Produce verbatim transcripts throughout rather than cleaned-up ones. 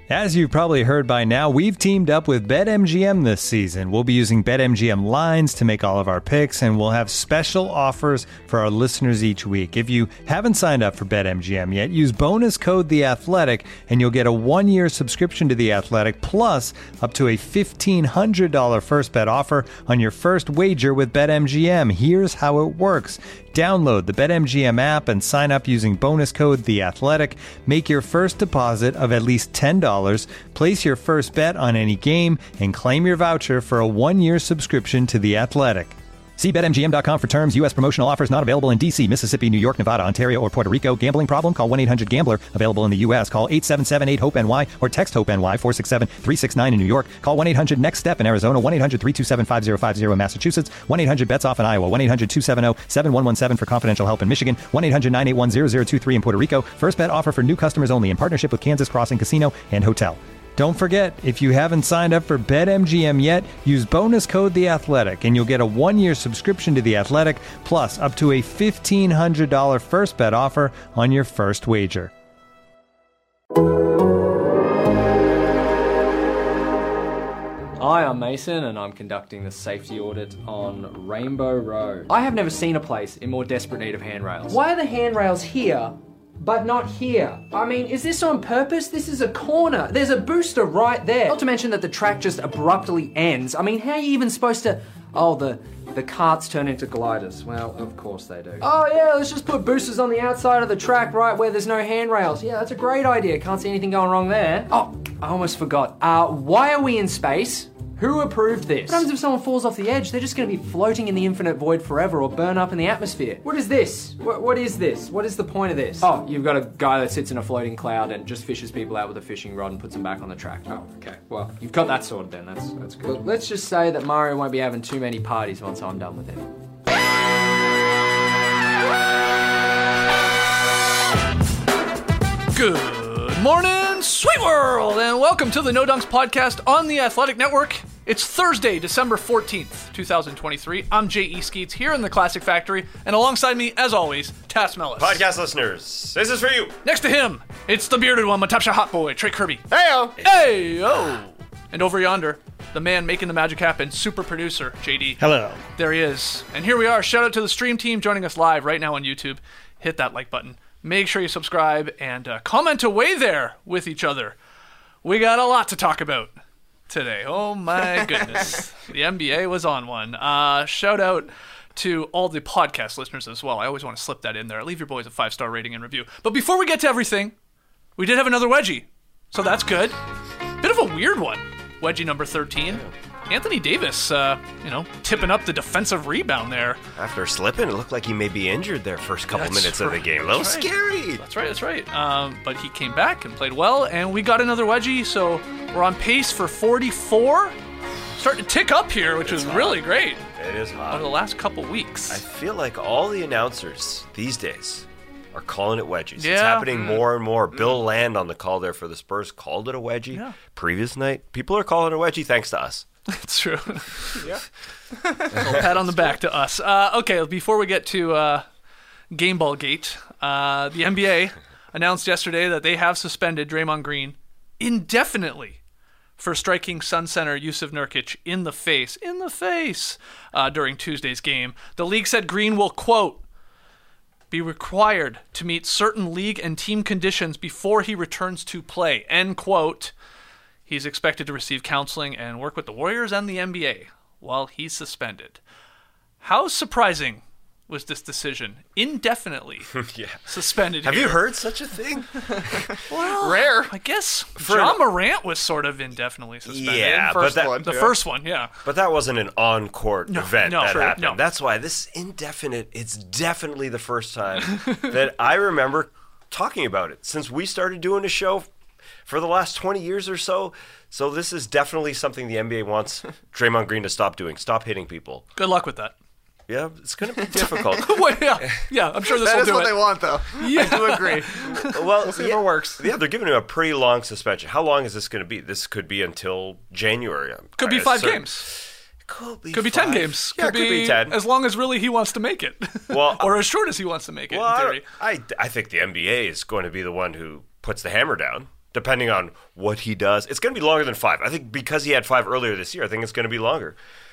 As you've probably heard by now, we've teamed up with BetMGM this season. We'll be using BetMGM lines to make all of our picks, and we'll have special offers for our listeners each week. If you haven't signed up for BetMGM yet, use bonus code The Athletic, and you'll get a one-year subscription to The Athletic, plus up to a fifteen hundred dollars first bet offer on your first wager with BetMGM. Here's how it works. Download the BetMGM app and sign up using bonus code The Athletic. Make your first deposit of at least ten dollars. Place your first bet on any game and claim your voucher for a one-year subscription to The Athletic. See Bet M G M dot com for terms. U S promotional offers not available in D C, Mississippi, New York, Nevada, Ontario, or Puerto Rico. Gambling problem? Call one eight hundred gambler. Available in the U S. Call eight seven seven eight hope N Y or text HOPE-NY four six seven three six nine in New York. Call one eight hundred next step in Arizona. one eight hundred three two seven five zero five zero in Massachusetts. one eight hundred bets off in Iowa. one eight hundred two seven zero seven one one seven for confidential help in Michigan. one eight hundred nine eight one zero zero two three in Puerto Rico. First bet offer for new customers only in partnership with Kansas Crossing Casino and Hotel. Don't forget, if you haven't signed up for BetMGM yet, use bonus code The Athletic, and you'll get a one-year subscription to The Athletic, plus up to a fifteen hundred dollars first bet offer on your first wager. Hi, I'm Mason, and I'm conducting the safety audit on Rainbow Road. I have never seen a place in more desperate need of handrails. Why are the handrails here, but not here? I mean, is this on purpose? This is a corner. There's a booster right there. Not to mention that the track just abruptly ends. I mean, how are you even supposed to... Oh, the the carts turn into gliders. Well, of course they do. Oh yeah, let's just put boosters on the outside of the track right where there's no handrails. Yeah, that's a great idea. Can't see anything going wrong there. Oh, I almost forgot. Uh, why are we in space? Who approved this? What happens if someone falls off the edge? They're just going to be floating in the infinite void forever or burn up in the atmosphere. What is this? What, what is this? What is the point of this? Oh, you've got a guy that sits in a floating cloud and just fishes people out with a fishing rod and puts them back on the track. Oh, okay. Well, you've got that sorted then. That's, that's good. But let's just say that Mario won't be having too many parties once I'm done with him. Good morning, sweet world, and welcome to the No Dunks podcast on the Athletic Network. It's Thursday, December fourteenth, twenty twenty-three. I'm J E. Skeets here in the Classic Factory, and alongside me, as always, Tass Mellis. Podcast listeners, this is for you. Next to him, it's the bearded one, Matapsha Hot Boy, Trey Kirby. Hey-o. Hey-o. And over yonder, the man making the magic happen, super producer, J D. Hello. There he is. And here we are. Shout out to the stream team joining us live right now on YouTube. Hit that like button. Make sure you subscribe and uh, comment away there with each other. We got a lot to talk about today. Oh my goodness. The N B A was on one. Uh, shout out to all the podcast listeners as well. I always want to slip that in there. Leave your boys a five-star rating and review. But before we get to everything, we did have another wedgie. So that's good. Bit of a weird one. Wedgie number thirteen. Anthony Davis, uh, you know, tipping up the defensive rebound there. After slipping, it looked like he may be injured there first couple That's minutes right. of the game. A little That's right. scary. That's right, that's right. Um, but he came back and played well, and we got another wedgie, so we're on pace for forty-four. Starting to tick up here, which It's is hot. really great. It is hot. Over the last couple weeks. I feel like all the announcers these days are calling it wedgies. Yeah. It's happening Mm. more and more. Bill Land on the call there for the Spurs called it a wedgie. Yeah. Previous night, people are calling it a wedgie thanks to us. It's true. Yeah. Pat on the back to us. Uh, okay, before we get to uh, Game Ball Gate, uh, the N B A announced yesterday that they have suspended Draymond Green indefinitely for striking Sun Center Yusuf Nurkic in the face, in the face, uh, during Tuesday's game. The league said Green will, quote, be required to meet certain league and team conditions before he returns to play, end quote. He's expected to receive counseling and work with the Warriors and the N B A while he's suspended. How surprising was this decision? Indefinitely Yeah. suspended Have here. you heard such a thing? Well, Rare. I guess For John an- Morant was sort of indefinitely suspended. Yeah, First but that, one. The Yeah. first one, yeah. But that wasn't an on-court No, event no, that sure, happened. no. That's why this indefinite, it's definitely the first time that I remember talking about it since we started doing a show for the last twenty years or so. So this is definitely something the N B A wants Draymond Green to stop doing. Stop hitting people. Good luck with that. Yeah, it's going to be difficult. Well, yeah, yeah, I'm sure this That will is do what it. they want, though. Yeah. I do agree. Well, We'll see yeah, if it works. Yeah, they're giving him a pretty long suspension. How long is this going to be? This could be until January. Could be I five assert- games. Could be Could be ten five. games. Yeah, could, could be ten. As long as really he wants to make it. Well, or as short as he wants to make it, Well, in theory. I, I, I think the N B A is going to be the one who puts the hammer down. depending on what he does. It's going to be longer than five. I think because he had five earlier this year, I think it's going to be longer.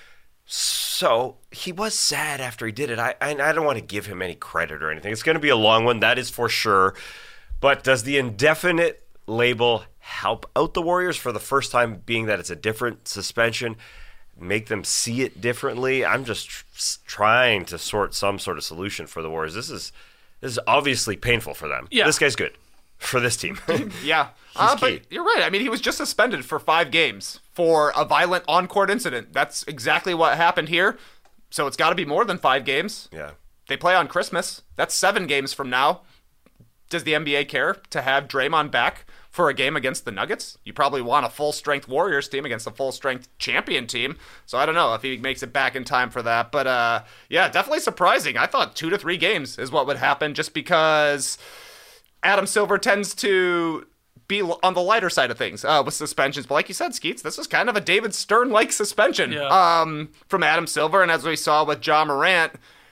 So he was sad after he did it. I, I, I don't want to give him any credit or anything. It's going to be a long one, that is for sure. But does the indefinite label help out the Warriors for the first time, being that it's a different suspension, make them see it differently? I'm just tr- trying to sort some sort of solution for the Warriors. This is this is obviously painful for them. Yeah. This guy's good for this team. Yeah. Uh, but you're right. I mean, he was just suspended for five games for a violent on-court incident. That's exactly what happened here. So it's got to be more than five games. Yeah. They play on Christmas. That's seven games from now. Does the N B A care to have Draymond back for a game against the Nuggets? You probably want a full-strength Warriors team against a full-strength champion team. So I don't know if he makes it back in time for that. But, uh, yeah, definitely surprising. I thought two to three games is what would happen just because Adam Silver tends to be on the lighter side of things uh, with suspensions. But like you said, Skeets, this is kind of a David Stern-like suspension yeah. um, from Adam Silver. And as we saw with Ja Morant,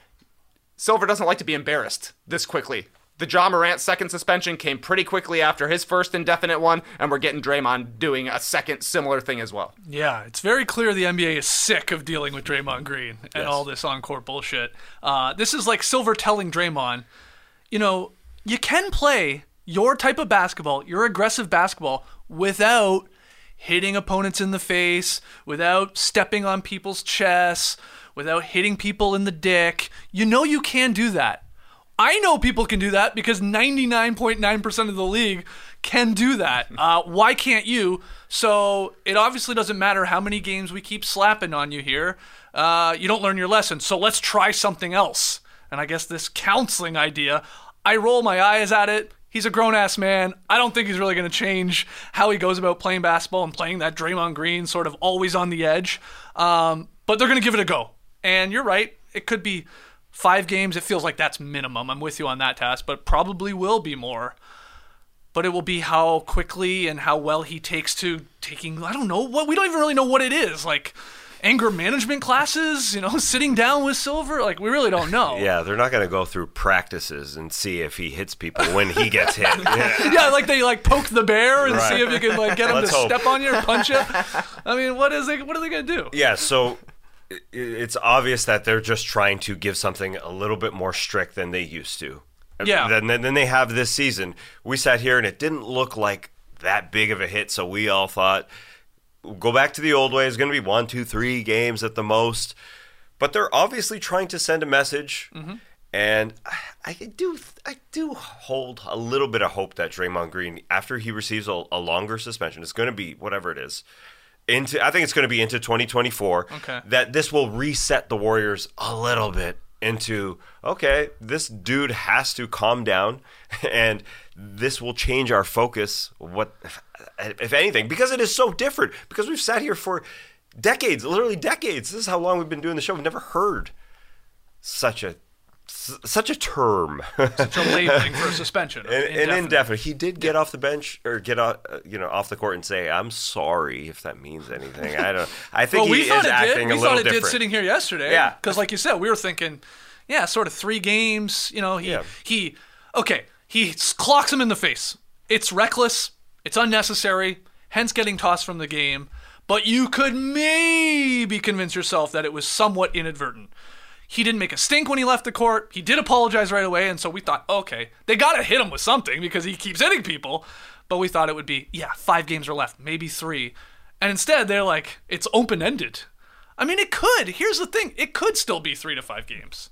Silver doesn't like to be embarrassed this quickly. The Ja Morant second suspension came pretty quickly after his first indefinite one, and we're getting Draymond doing a second similar thing as well. Yeah, it's very clear the N B A is sick of dealing with Draymond Green and Yes. all this on-court bullshit. Uh, this is like Silver telling Draymond, you know, you can play your type of basketball, your aggressive basketball, without hitting opponents in the face, without stepping on people's chests, without hitting people in the dick. You know you can do that. I know people can do that because ninety-nine point nine percent of the league can do that. Uh, why can't you? So it obviously doesn't matter how many games we keep slapping on you here. Uh, you don't learn your lesson. So let's try something else. And I guess this counseling idea, I roll my eyes at it. He's a grown-ass man. I don't think he's really going to change how he goes about playing basketball and playing that Draymond Green sort of always on the edge. Um, but they're going to give it a go. And you're right. It could be five games. It feels like that's minimum. I'm with you on that task, but probably will be more. But it will be how quickly and how well he takes to taking, I don't know, what we don't even really know what it is. Like anger management classes, you know, sitting down with Silver. Like, we really don't know. Yeah, they're not going to go through practices and see if he hits people when he gets hit. Yeah, Yeah, like they like poke the bear and Right. see if you can like get him Let's to hope. step on you or punch you. I mean, what is it? What are they going to do? yeah so i- it's obvious that they're just trying to give something a little bit more strict than they used to. Yeah. Than, than than they have this season. We sat here and it didn't look like that big of a hit, so we all thought, go back to the old way. It's going to be one, two, three games at the most. But they're obviously trying to send a message, Mm-hmm. and I, I do I do hold a little bit of hope that Draymond Green, after he receives a, a longer suspension, it's going to be whatever it is, into I think it's going to be into twenty twenty-four. Okay. That this will reset the Warriors a little bit into, okay, this dude has to calm down, and this will change our focus. What, if anything, because it is so different. Because we've sat here for decades, literally decades. This is how long we've been doing the show. We've never heard such a such a term. Such a labeling for a suspension. An, an Indefinite. indefinite. He did get off the bench or get off, uh, you know, off the court and say, "I'm sorry," if that means anything. I don't. I think Well, we he thought is it acting did. a We little thought it different. did sitting here yesterday. Yeah. Because, like you said, we were thinking, yeah, sort of three games. You know, he Yeah. he. Okay, he s- clocks him in the face. It's reckless. It's unnecessary. Hence, getting tossed from the game. But you could maybe convince yourself that it was somewhat inadvertent. He didn't make a stink when he left the court. He did apologize right away, and so we thought, okay, they got to hit him with something because he keeps hitting people. But we thought it would be, yeah, five games are left, maybe three. And instead, they're like, it's open-ended. I mean, it could. Here's the thing. It could still be three to five games.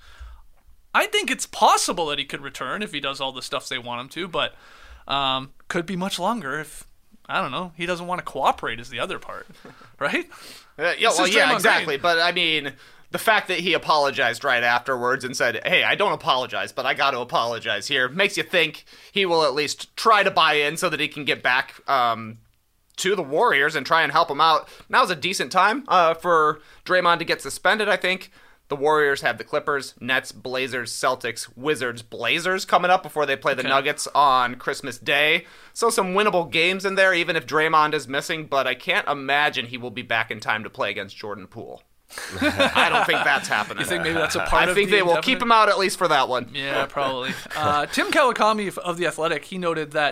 I think it's possible that he could return if he does all the stuff they want him to, but um, could be much longer if, I don't know, he doesn't want to cooperate is the other part, right? Uh, yeah, This well, is yeah, Draymond exactly. Green. But I mean, the fact that he apologized right afterwards and said, "Hey, I don't apologize, but I got to apologize here," makes you think he will at least try to buy in so that he can get back um, to the Warriors and try and help them out. Now's a decent time uh, for Draymond to get suspended, I think. The Warriors have the Clippers, Nets, Blazers, Celtics, Wizards, Blazers coming up before they play the Okay. Nuggets on Christmas Day. So some winnable games in there, even if Draymond is missing, but I can't imagine he will be back in time to play against Jordan Poole. I don't think that's happening. You think maybe that's a part I of think the they will indefinite? keep him out at least for that one. Yeah, probably. Uh, Tim Kawakami of The Athletic, he noted that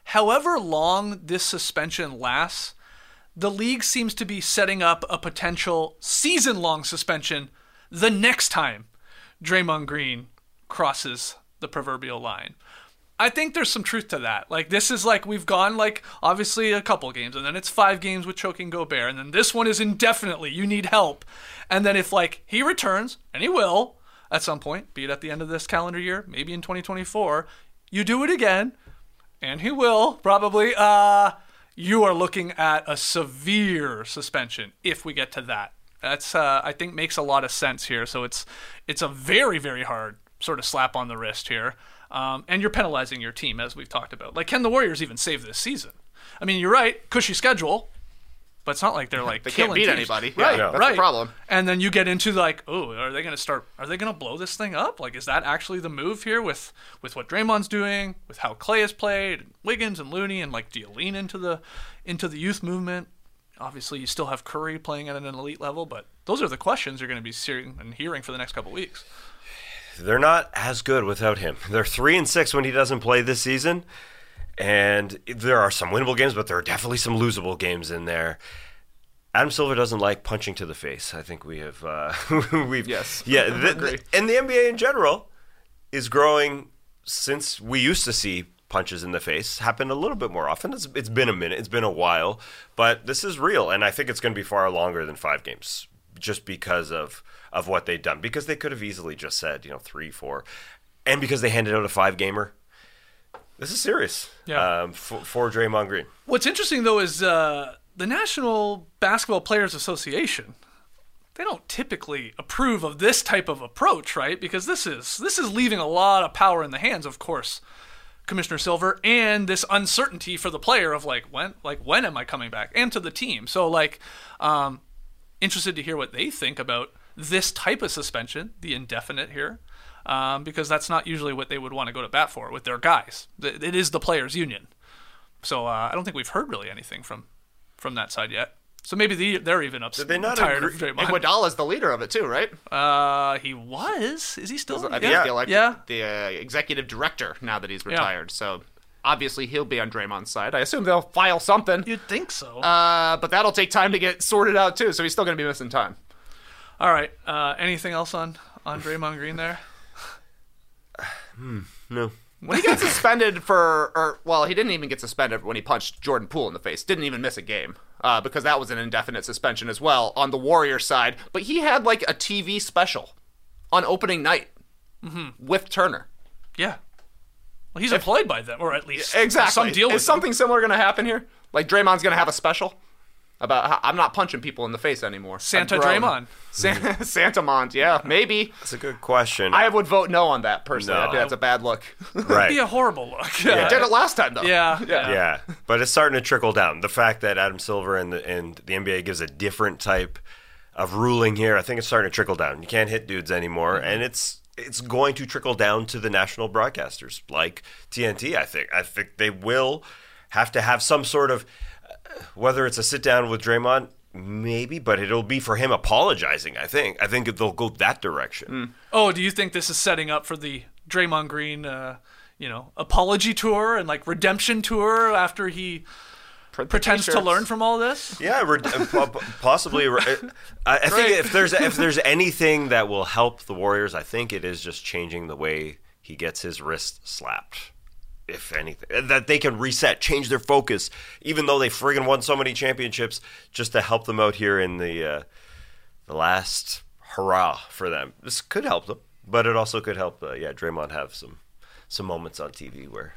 however long this suspension lasts, the league seems to be setting up a potential season-long suspension the next time Draymond Green crosses the proverbial line. I think there's some truth to that. Like, this is like, we've gone, like, obviously a couple games, and then it's five games with choking Gobert, and then this one is indefinitely, you need help. And then if, like, he returns, and he will, at some point, be it at the end of this calendar year, maybe in twenty twenty-four, you do it again, and he will, probably, uh, you are looking at a severe suspension, if we get to that. That's, uh, I think, makes a lot of sense here. So it's it's a very, very hard sort of slap on the wrist here. Um, and you're penalizing your team, as we've talked about. Like, can the Warriors even save this season? I mean, you're right, cushy schedule, but it's not like they're like they killing can't beat teams. anybody. Right, Yeah, that's right. the problem. And then you get into like, oh, are they going to start? Are they going to blow this thing up? Like, is that actually the move here with with what Draymond's doing, with how Clay has played, and Wiggins and Looney, and like, do you lean into the into the youth movement? Obviously, you still have Curry playing at an elite level, but those are the questions you're going to be seeing and hearing for the next couple of weeks. They're not as good without him. They're three and six when he doesn't play this season, and there are some winnable games, but there are definitely some losable games in there. Adam Silver doesn't like punching to the face. I think we have, uh, we've Yes. yeah, I the, agree. the, and the N B A in general is growing since we used to see punches in the face happen a little bit more often. It's, it's been a minute, it's been a while, but this is real, and I think it's going to be far longer than five games, just because of. of what they've done, because they could have easily just said, you know, three, four, and because they handed out a five-gamer. This is serious Yeah. um, for, for Draymond Green. What's interesting, though, is uh, the National Basketball Players Association, they don't typically approve of this type of approach, right? Because this is this is leaving a lot of power in the hands, of course, Commissioner Silver, and this uncertainty for the player of, like, when like when am I coming back? And to the team. So, like, um, interested to hear what they think about this type of suspension, the indefinite here, um, because that's not usually what they would want to go to bat for with their guys. It is the players' union. So uh, I don't think we've heard really anything from from that side yet. So maybe the, they're even upset. Did they not tired agree- of Draymond. Iguodala's the leader of it too, right? Uh, he was. Is he still? I think yeah. the, elect- yeah. the uh, executive director now that he's retired. So obviously he'll be on Draymond's side. I assume they'll file something. You'd think so. Uh, but that'll take time to get sorted out too. So he's still going to be missing time. All right. Uh, anything else on on Draymond Green there? Hmm, no. When he got suspended for, or well, he didn't even get suspended when he punched Jordan Poole in the face. Didn't even miss a game uh, because that was an indefinite suspension as well on the Warriors side. But he had like a T V special on opening night mm-hmm. with Turner. Yeah. Well, he's employed by them, or at least Exactly. some deal with Is them. something similar going to happen here? Like Draymond's going to have a special about how I'm not punching people in the face anymore. Santa I've grown. Draymond. San- Santamont, yeah, maybe. That's a good question. I would vote no on that personally. No. I think that's a bad look. right. Be a horrible look. Yeah. Did it last time though. Yeah. Yeah. Yeah, but it's starting to trickle down. The fact that Adam Silver and the, and the N B A gives a different type of ruling here, I think it's starting to trickle down. You can't hit dudes anymore, Mm-hmm. and it's it's going to trickle down to the national broadcasters like T N T. I think I think they will have to have some sort of, uh, whether it's a sit down with Draymond, maybe, but it'll be for him apologizing. I think I think they'll go that direction. Mm. Oh, do you think this is setting up for the Draymond Green, uh, you know, apology tour and like redemption tour after he Print the pretends to t-shirts. learn from all this? Yeah, re- po- possibly. Re- I, I think if there's if there's anything that will help the Warriors, I think it is just changing the way he gets his wrist slapped. If anything, that they can reset, change their focus, even though they friggin' won so many championships, just to help them out here in the uh, the last hurrah for them. This could help them, but it also could help. Uh, yeah, Draymond have some some moments on T V where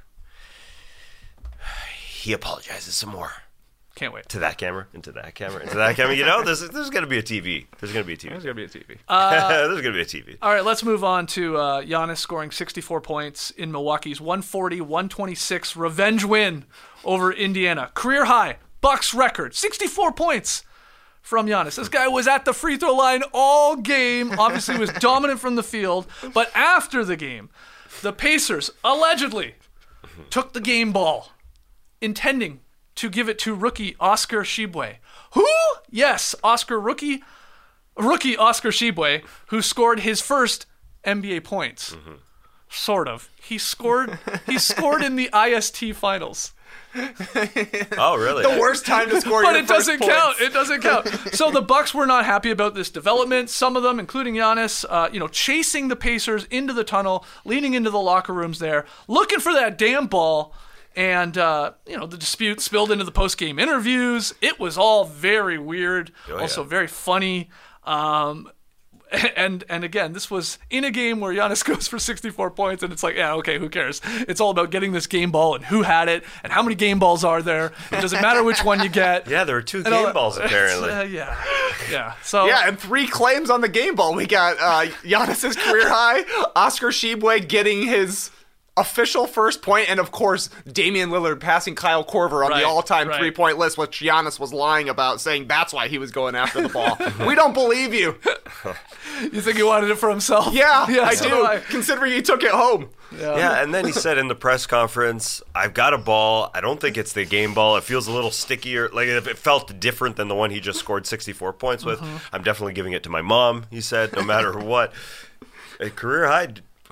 he apologizes some more. Can't wait. To that camera, into that camera, into that camera. You know, there's there's going to be a T V. There's going to be a T V. There's gonna be a T V. Uh, there's going to be a T V. All right, let's move on to uh, Giannis scoring sixty-four points in Milwaukee's one forty one twenty-six revenge win over Indiana. Career high, Bucks record, sixty-four points from Giannis. This guy was at the free throw line all game, obviously was dominant from the field, but after the game, the Pacers allegedly took the game ball, intending to give it to rookie Oscar Tshiebwe. Who? Yes, Oscar rookie, rookie Oscar Tshiebwe, who scored his first N B A points. Mm-hmm. Sort of. He scored. He scored in the I S T finals. Oh, really? The worst time to score But your it first doesn't points. count. It doesn't count. So the Bucks were not happy about this development. Some of them, including Giannis, uh, you know, chasing the Pacers into the tunnel, leaning into the locker rooms there, looking for that damn ball. And, uh, you know, the dispute spilled into the post-game interviews. It was all very weird, Oh, also yeah. very funny. Um, and and again, this was in a game where Giannis goes for sixty-four points, and it's like, yeah, okay, who cares? It's all about getting this game ball and who had it and how many game balls are there. It doesn't matter which one you get. Yeah, there were two And all game that- balls apparently. Uh, yeah, yeah. So Yeah, and three claims on the game ball. We got uh, Giannis's career high, Oscar Tshiebwe getting his official first point, and of course Damian Lillard passing Kyle Korver on Right, the all-time right. three-point list, which Giannis was lying about, saying that's why he was going after the ball. We don't believe you. you think he wanted it for himself? Yeah, yeah I so do. I. Considering he took it home. Yeah, and then he said in the press conference, I've got a ball. I don't think it's the game ball. It feels a little stickier. Like, if it felt different than the one he just scored sixty-four points with. Mm-hmm. I'm definitely giving it to my mom, he said, no matter what. A career high.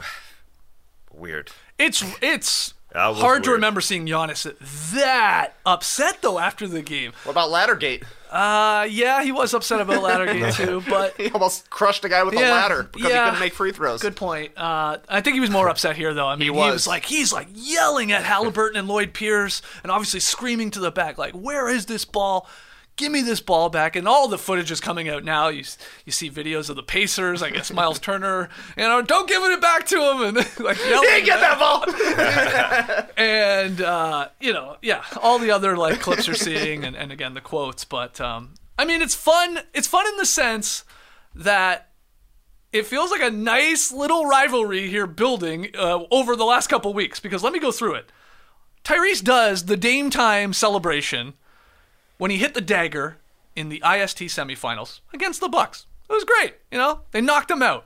Weird. It's it's That was hard to weird. remember seeing Giannis that upset though after the game. What about Laddergate? Uh, yeah, he was upset about Laddergate too, but He almost crushed a guy with a Yeah, ladder because yeah. he couldn't make free throws. good point. Uh, I think he was more upset here though. I mean, he was. was. like he's like yelling at Halliburton and Lloyd Pierce, and obviously screaming to the back like, "Where is this ball? Give me this ball back!" And all the footage is coming out now. You you see videos of the Pacers. I guess Miles Turner, you know, don't give it back to him, and like yelling. He didn't get that ball. and uh, you know, yeah, all the other like clips you're seeing, and, and again the quotes. But um, I mean, it's fun. It's fun in the sense that it feels like a nice little rivalry here building uh, over the last couple weeks. Because let me go through it. Tyrese does the Dame Time celebration when he hit the dagger in the I S T semifinals against the Bucks. It was great. You know, they knocked him out.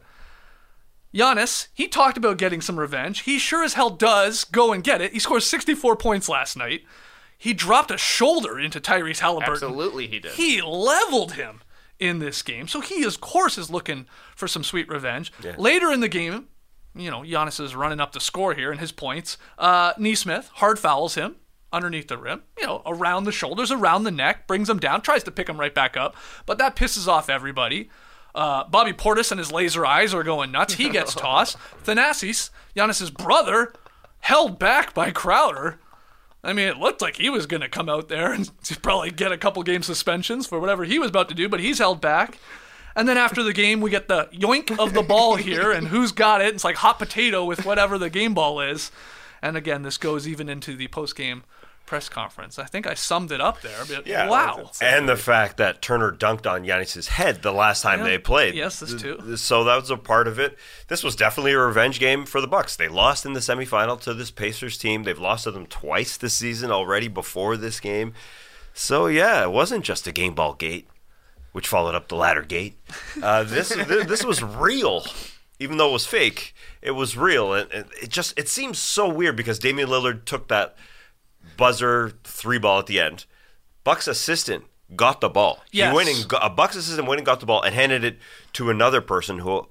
Giannis, he talked about getting some revenge. He sure as hell does go and get it. He scores sixty-four points last night. He dropped a shoulder into Tyrese Halliburton. Absolutely he did. He leveled him in this game. So he, of course, is looking for some sweet revenge. Yeah. Later in the game, you know, Giannis is running up the score here in his points. Uh, Neesmith hard fouls him underneath the rim, you know, around the shoulders, around the neck, brings him down, tries to pick him right back up. But that pisses off everybody. Uh, Bobby Portis and his laser eyes are going nuts. He gets tossed. Thanasis, Giannis's brother, held back by Crowder. I mean, it looked like he was going to come out there and probably get a couple game suspensions for whatever he was about to do, but he's held back. And then after the game, we get the yoink of the ball here, and who's got it? It's like hot potato with whatever the game ball is. And again, this goes even into the post-game press conference. I think I summed it up there, but Yeah. wow. And the fact that Turner dunked on Giannis's head the last time Yeah. they played. Yes, this too. So that was a part of it. This was definitely a revenge game for the Bucks. They lost in the semifinal to this Pacers team. They've lost to them twice this season already before this game. So yeah, it wasn't just a game ball gate, which followed up the ladder gate. Uh, this th- this was real, even though it was fake. It was real, and and it just it seems so weird because Damian Lillard took that buzzer three ball at the end. Bucks assistant got the ball. Yes. He went and got, a Bucks assistant went and got the ball and handed it to another person who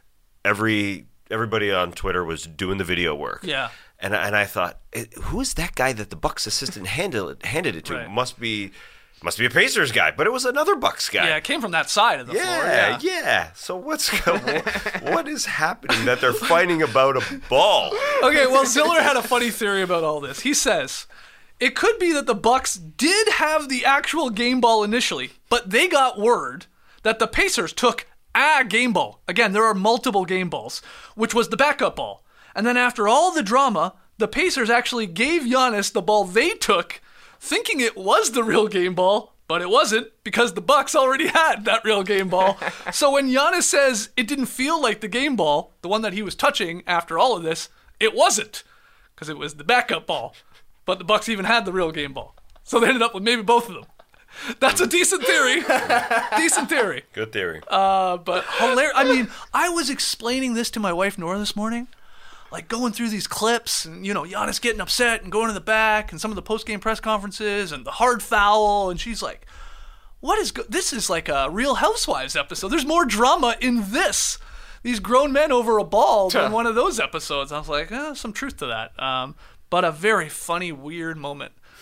every everybody on Twitter was doing the video work. Yeah. And and I thought, who is that guy that the Bucks assistant handed it, handed it to? Right. Must be must be a Pacers guy, but it was another Bucks guy. Yeah, it came from that side of the floor. Yeah, Yeah. yeah. So what's what is happening that they're fighting about a ball? Okay, well, Ziller had a funny theory about all this. He says, it could be that the Bucks did have the actual game ball initially, but they got word that the Pacers took a game ball. Again, there are multiple game balls, which was the backup ball. And then after all the drama, the Pacers actually gave Giannis the ball they took, thinking it was the real game ball, but it wasn't because the Bucks already had that real game ball. So when Giannis says it didn't feel like the game ball, the one that he was touching after all of this, it wasn't because it was the backup ball. But the Bucks even had the real game ball. So they ended up with maybe both of them. That's a decent theory. Decent theory. Good theory. Uh, but hilarious. I mean, I was explaining this to my wife, Nora, this morning. Like going through these clips and, you know, Giannis getting upset and going to the back and some of the post-game press conferences and the hard foul. And she's like, what is, go- this is like a Real Housewives episode. There's more drama in this. These grown men over a ball than one of those episodes. I was like, eh, some truth to that. Um, but a very funny, weird moment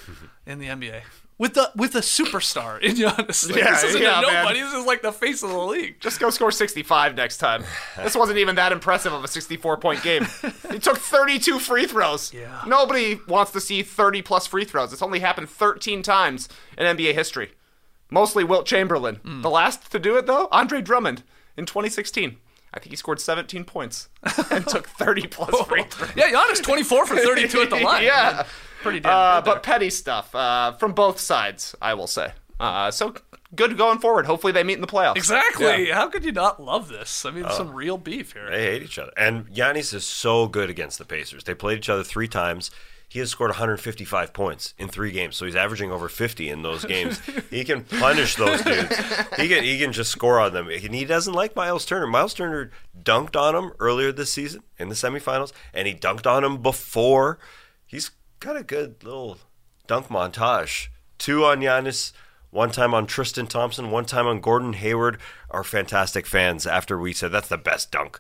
in the N B A. With the with a superstar in Giannis. Like, Yeah, this isn't yeah, a nobody. man. This is like the face of the league. Just go score sixty-five next time. This wasn't even that impressive of a sixty-four-point game. He took thirty-two free throws. Yeah. Nobody wants to see thirty-plus free throws. It's only happened thirteen times in N B A history. Mostly Wilt Chamberlain. Mm. The last to do it, though, Andre Drummond in twenty sixteen. I think he scored seventeen points and took thirty-plus free throws. Yeah, Giannis twenty-four for thirty-two at the line. Yeah. I mean, pretty damn Uh, good there. but petty stuff uh, from both sides, I will say. Uh, so good going forward. Hopefully they meet in the playoffs. Exactly. Yeah. How could you not love this? I mean, Oh. some real beef here. They hate each other. And Giannis is so good against the Pacers. They played each other three times. He has scored one hundred fifty-five points in three games, so he's averaging over fifty in those games. He can punish those dudes. He can he can just score on them. And he doesn't like Miles Turner. Miles Turner dunked on him earlier this season in the semifinals, and he dunked on him before. He's got a good little dunk montage. Two on Giannis, one time on Tristan Thompson, one time on Gordon Hayward. Our fantastic fans, after we said that's the best dunk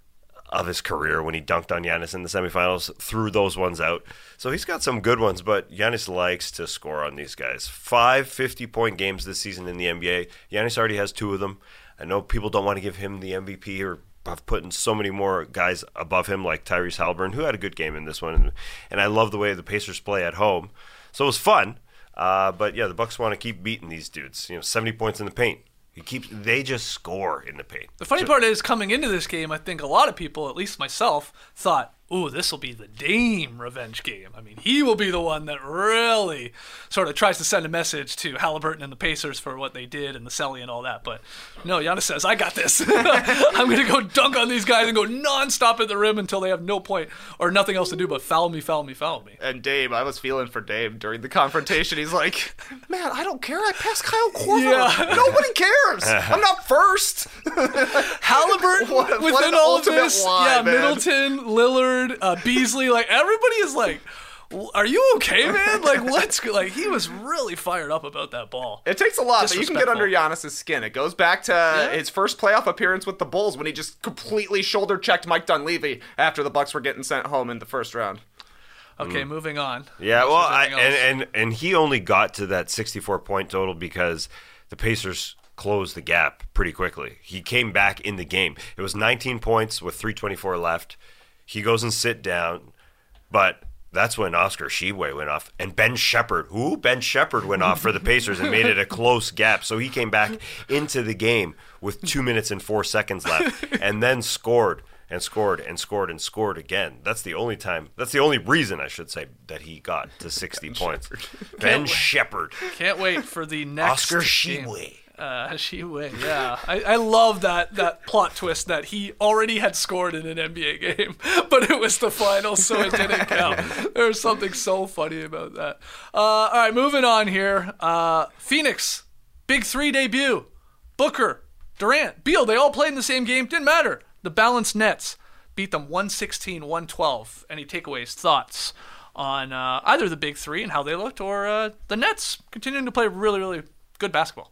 of his career when he dunked on Giannis in the semifinals, threw those ones out. So he's got some good ones, but Giannis likes to score on these guys. Five fifty-point games this season in the N B A. Giannis already has two of them. I know people don't want to give him the M V P or have put in so many more guys above him like Tyrese Halliburton, who had a good game in this one. And I love the way the Pacers play at home. So it was fun. Uh, but yeah, the Bucks want to keep beating these dudes. You know, seventy points in the paint. He keeps. They just score in the paint. The funny So- part is, coming into this game, I think a lot of people, at least myself, thought, ooh, this will be the Dame revenge game. I mean, he will be the one that really sort of tries to send a message to Halliburton and the Pacers for what they did and the Selly and all that. But no, Giannis says, I got this. I'm going to go dunk on these guys and go nonstop at the rim until they have no point or nothing else to do but foul me, foul me, foul me. And Dame, I was feeling for Dame during the confrontation. He's like, man, I don't care. I passed Kyle Korver. Yeah. Nobody cares. I'm not first. Halliburton What- what within an all of ultimate this, lie, yeah, man. Middleton, Lillard, uh, Beasley, like everybody is like, "W- "Are you okay, man?" Like, what's go-" like he was really fired up about that ball. It takes a lot, but you can get Disrespectful. under Giannis' skin. It goes back to his first playoff appearance with the Bulls when he just completely shoulder-checked Mike Dunleavy after the Bucks were getting sent home in the first round. Okay, moving on. Yeah, well, I, Anything else? and, and and he only got to that sixty-four point total because the Pacers closed the gap pretty quickly. He came back in the game. It was nineteen points with three twenty-four left. He goes and sit down, but that's when Oscar Tshiebwe went off. And Ben Shepherd, who? Ben Shepherd went off for the Pacers and made it a close gap. So he came back into the game with two minutes and four seconds left and then scored and scored and scored and scored again. That's the only time, that's the only reason, I should say, that he got to sixty points. Ben wait. Shepherd. Can't wait for the next Oscar game. Tshiebwe. Uh, Tshiebwe, yeah. I, I love that that plot twist that he already had scored in an N B A game, but it was the finals, so it didn't count. There's something so funny about that. Uh, all right, moving on here. Uh, Phoenix, Big Three debut. Booker, Durant, Beal, they all played in the same game. Didn't matter. The balanced Nets beat them one sixteen one twelve. Any takeaways, thoughts on uh, either the Big Three and how they looked, or uh, the Nets continuing to play really, really good basketball?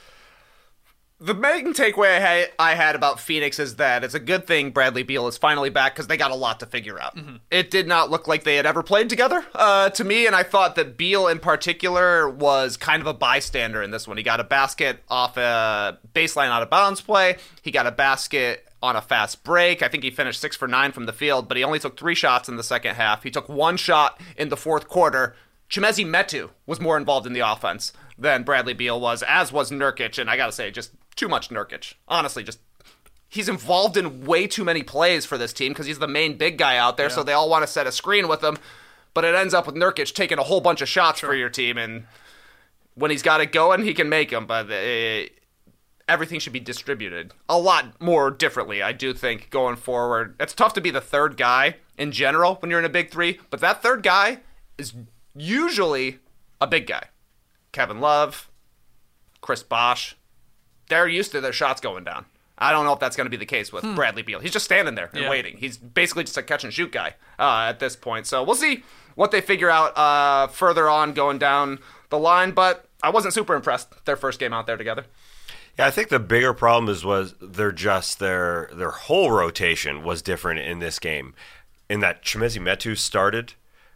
The main takeaway I had, I had about Phoenix is that it's a good thing Bradley Beal is finally back because they got a lot to figure out. Mm-hmm. It did not look like they had ever played together uh, to me, and I thought that Beal in particular was kind of a bystander in this one. He got a basket off a baseline out of bounds play. He got a basket on a fast break. I think he finished six for nine from the field, but he only took three shots in the second half. He took one shot in the fourth quarter. Chimezie Metu was more involved in the offense than Bradley Beal was, as was Nurkic, and I gotta say, just too much Nurkic. Honestly, just he's involved in way too many plays for this team because he's the main big guy out there, yeah. So they all want to set a screen with him, but it ends up with Nurkic taking a whole bunch of shots sure. for your team, and when he's got it going, he can make them, but uh, everything should be distributed a lot more differently, I do think, going forward. It's tough to be the third guy in general when you're in a big three, but that third guy is usually a big guy. Kevin Love, Chris Bosh, they're used to their shots going down. I don't know if that's going to be the case with hmm. Bradley Beal. He's just standing there and yeah. waiting. He's basically just a catch and shoot guy uh, at this point. So we'll see what they figure out uh, further on going down the line, but I wasn't super impressed their first game out there together. Yeah, I think the bigger problem is was they're just their their whole rotation was different in this game. In that Chimezie Metu started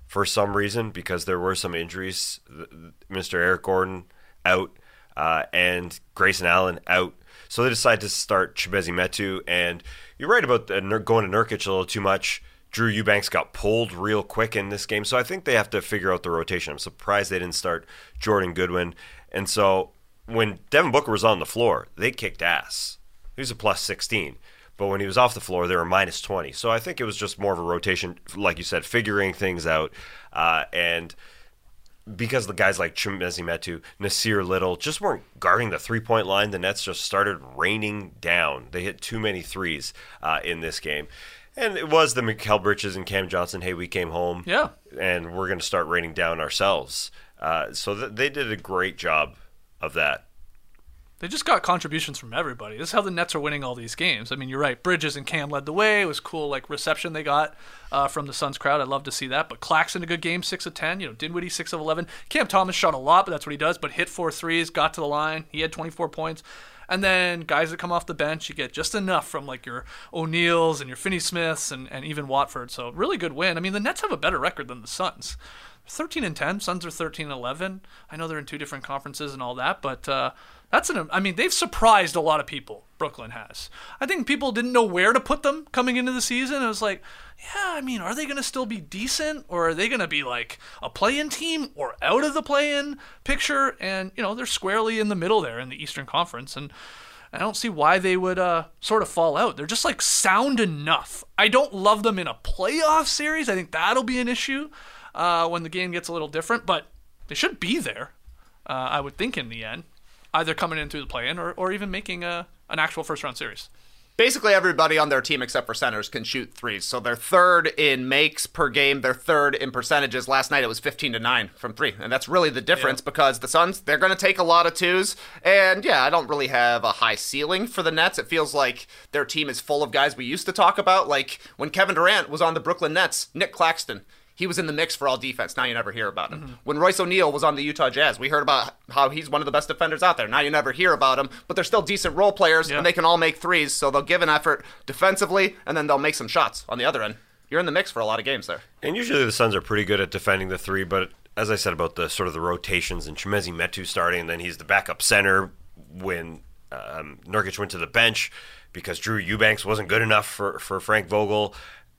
for some reason because there were some injuries. Mister Eric Gordon out uh, and Grayson Allen out. So they decided to start Chimezie Metu. And you're right about the, going to Nurkic a little too much. Drew Eubanks got pulled real quick in this game. So I think they have to figure out the rotation. I'm surprised they didn't start Jordan Goodwin. And so when Devin Booker was on the floor, they kicked ass. He was a plus sixteen. But when he was off the floor, they were minus twenty. So I think it was just more of a rotation, like you said, figuring things out. Uh, and because the guys like Chimezie Metu, Nasir Little just weren't guarding the three-point line, the Nets just started raining down. They hit too many threes uh, in this game. And it was the Mikal Bridges and Cam Johnson, hey, we came home, yeah, and we're going to start raining down ourselves. Uh, so th- they did a great job of that. They just got contributions from everybody. This is how the Nets are winning all these games. I mean, you're right. Bridges and Cam led the way. It was cool, like, reception they got uh, from the Suns crowd. I'd love to see that. But Claxton, a good game, six of ten. You know, Dinwiddie, six of eleven. Cam Thomas shot a lot, but that's what he does. But hit four threes, got to the line. He had twenty-four points. And then guys that come off the bench, you get just enough from, like, your O'Neals and your Finney-Smiths and, and even Watford. So really good win. I mean, the Nets have a better record than the Suns. thirteen and ten. Suns are thirteen and eleven. I know they're in two different conferences and all that, but uh, that's an. I mean, they've surprised a lot of people. Brooklyn has. I think people didn't know where to put them coming into the season. It was like, yeah, I mean, are they going to still be decent, or are they going to be like a play-in team or out of the play-in picture? And you know, they're squarely in the middle there in the Eastern Conference, and I don't see why they would uh, sort of fall out. They're just like sound enough. I don't love them in a playoff series. I think that'll be an issue. Uh, when the game gets a little different, but they should be there, uh, I would think, in the end, either coming in through the play-in or, or even making a, an actual first-round series. Basically, everybody on their team except for centers can shoot threes. So they're third in makes per game. They're third in percentages. Last night it was fifteen to nine from three. And that's really the difference, yeah, because the Suns, they're going to take a lot of twos. And yeah, I don't really have a high ceiling for the Nets. It feels like their team is full of guys we used to talk about. Like when Kevin Durant was on the Brooklyn Nets, Nick Claxton, he was in the mix for all defense. Now you never hear about him. Mm-hmm. When Royce O'Neal was on the Utah Jazz, we heard about how he's one of the best defenders out there. Now you never hear about him, but they're still decent role players, yeah, and they can all make threes, so they'll give an effort defensively, and then they'll make some shots on the other end. You're in the mix for a lot of games there. And usually the Suns are pretty good at defending the three, but as I said about the sort of the rotations and Chimezie Metu starting, and then he's the backup center when um, Nurkic went to the bench because Drew Eubanks wasn't good enough for, for Frank Vogel.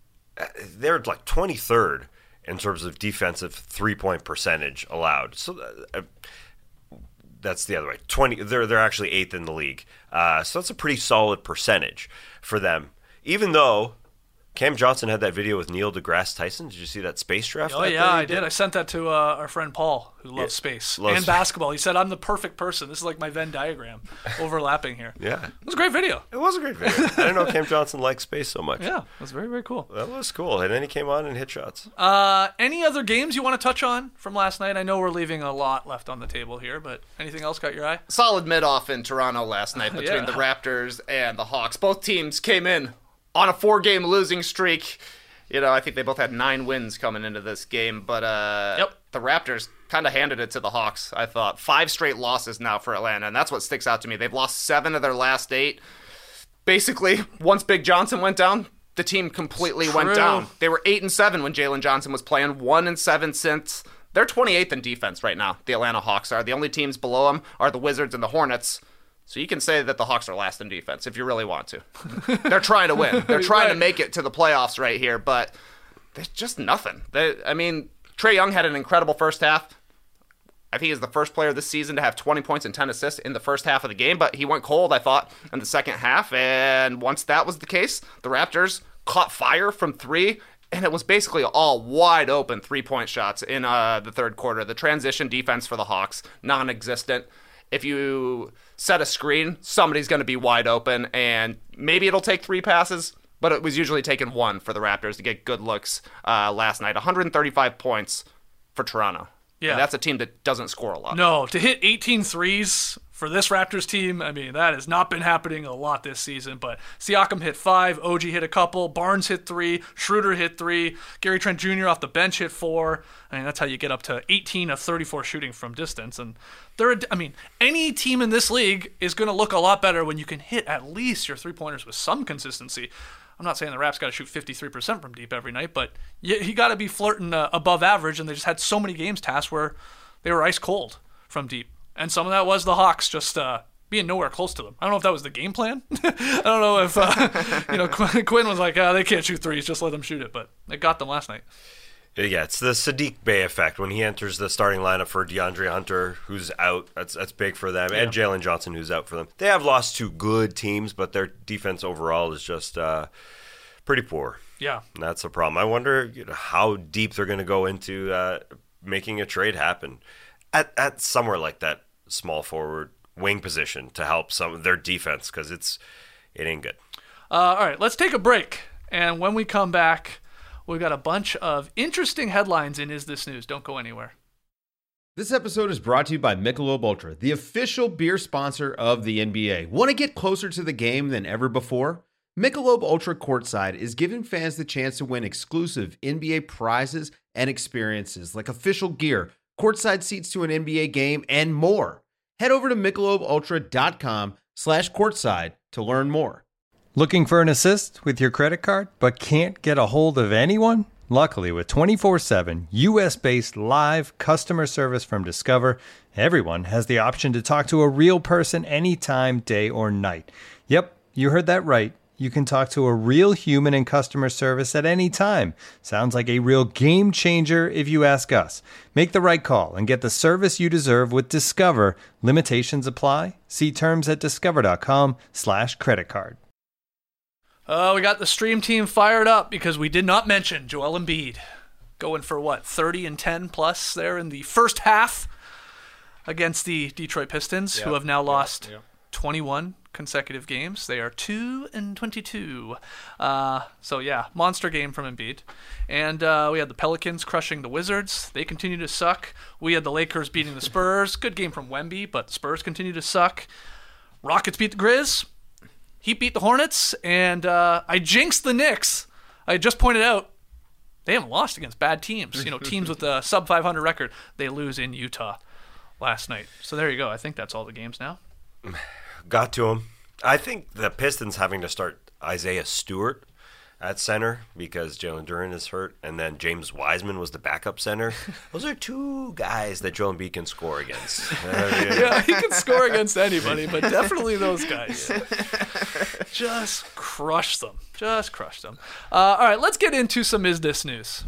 They're like twenty-third in terms of defensive three-point percentage allowed. So uh, that's the other way. twenty. They're they're actually eighth in the league. Uh, so that's a pretty solid percentage for them. Even though Cam Johnson had that video with Neil deGrasse Tyson. Did you see that space draft? Oh, yeah, I did? did. I sent that to uh, our friend Paul, who loves yeah, space loves and basketball. He said, I'm the perfect person. This is like my Venn diagram overlapping here. Yeah. It was a great video. It was a great video. I didn't know Cam Johnson liked space so much. Yeah, it was very, very cool. That was cool. And then he came on and hit shots. Uh, any other games you want to touch on from last night? I know we're leaving a lot left on the table here, but anything else caught your eye? Solid mid-off in Toronto last night between yeah. the Raptors and the Hawks. Both teams came in on a four-game losing streak. You know, I think they both had nine wins coming into this game, but uh, yep. the Raptors kind of handed it to the Hawks, I thought. Five straight losses now for Atlanta, and that's what sticks out to me. They've lost seven of their last eight. Basically, once Big Johnson went down, the team completely went down. They were eight and seven when Jalen Johnson was playing, one and seven since. They're twenty-eighth in defense right now, the Atlanta Hawks are. The only teams below them are the Wizards and the Hornets. So you can say that the Hawks are last in defense if you really want to. They're trying to win. They're trying right. to make it to the playoffs right here, but there's just nothing. They, I mean, Trae Young had an incredible first half. I think he's the first player this season to have twenty points and ten assists in the first half of the game, but he went cold, I thought, in the second half. And once that was the case, the Raptors caught fire from three, and it was basically all wide open three-point shots in uh, the third quarter. The transition defense for the Hawks, non-existent. If you set a screen, somebody's going to be wide open, and maybe it'll take three passes, but it was usually taking one for the Raptors to get good looks uh, last night. one hundred thirty-five points for Toronto. Yeah. And that's a team that doesn't score a lot. No, to hit eighteen threes for this Raptors team, I mean, that has not been happening a lot this season, but Siakam hit five, O G hit a couple, Barnes hit three, Schroeder hit three, Gary Trent Junior off the bench hit four. I mean, that's how you get up to eighteen of thirty-four shooting from distance. And they're, I mean, any team in this league is going to look a lot better when you can hit at least your three-pointers with some consistency. I'm not saying the Raps got to shoot fifty-three percent from deep every night, but you, you got to be flirting uh, above average, and they just had so many games tasked where they were ice cold from deep. And some of that was the Hawks just uh, being nowhere close to them. I don't know if that was the game plan. I don't know if uh, you know Quinn, Quinn was like, oh, they can't shoot threes, just let them shoot it. But it got them last night. Yeah, it's the Sadiq Bey effect when he enters the starting lineup for DeAndre Hunter, who's out. That's that's big for them, yeah. and Jalen Johnson, who's out for them. They have lost to good teams, but their defense overall is just uh, pretty poor. Yeah, and that's a problem. I wonder you know, how deep they're going to go into uh, making a trade happen at at somewhere like that small forward wing position to help some of their defense because it's it ain't good. Uh, all right, let's take a break, and when we come back, we've got a bunch of interesting headlines in Is This News. Don't go anywhere. This episode is brought to you by Michelob Ultra, the official beer sponsor of the N B A. Want to get closer to the game than ever before? Michelob Ultra Courtside is giving fans the chance to win exclusive N B A prizes and experiences like official gear, courtside seats to an N B A game, and more. Head over to michelobultra.com slash courtside to learn more. Looking for an assist with your credit card, but can't get a hold of anyone? Luckily, with twenty-four seven U S-based live customer service from Discover, everyone has the option to talk to a real person anytime, day or night. Yep, you heard that right. You can talk to a real human in customer service at any time. Sounds like a real game changer if you ask us. Make the right call and get the service you deserve with Discover. Limitations apply. See terms at discover.com slash credit card. Uh, we got the stream team fired up because we did not mention Joel Embiid going for what, thirty and ten plus there in the first half against the Detroit Pistons, Yep. who have now lost Yep. Yep. twenty-one consecutive games. They are two and twenty-two. Uh, so yeah, monster game from Embiid. And uh, we had the Pelicans crushing the Wizards. They continue to suck. We had the Lakers beating the Spurs. Good game from Wemby, but the Spurs continue to suck. Rockets beat the Grizz. Heat beat the Hornets, and uh, I jinxed the Knicks. I just pointed out they haven't lost against bad teams. You know, teams with a sub five hundred record. They lose in Utah last night. So there you go. I think that's all the games now. Got to him. I think the Pistons having to start Isaiah Stewart at center because Jalen Duren is hurt, and then James Wiseman was the backup center. Those are two guys that Joel Embiid can score against. Uh, yeah. Yeah, he can score against anybody, but definitely those guys. Just crush them. Just crush them. Uh, all right, let's get into some Is This News.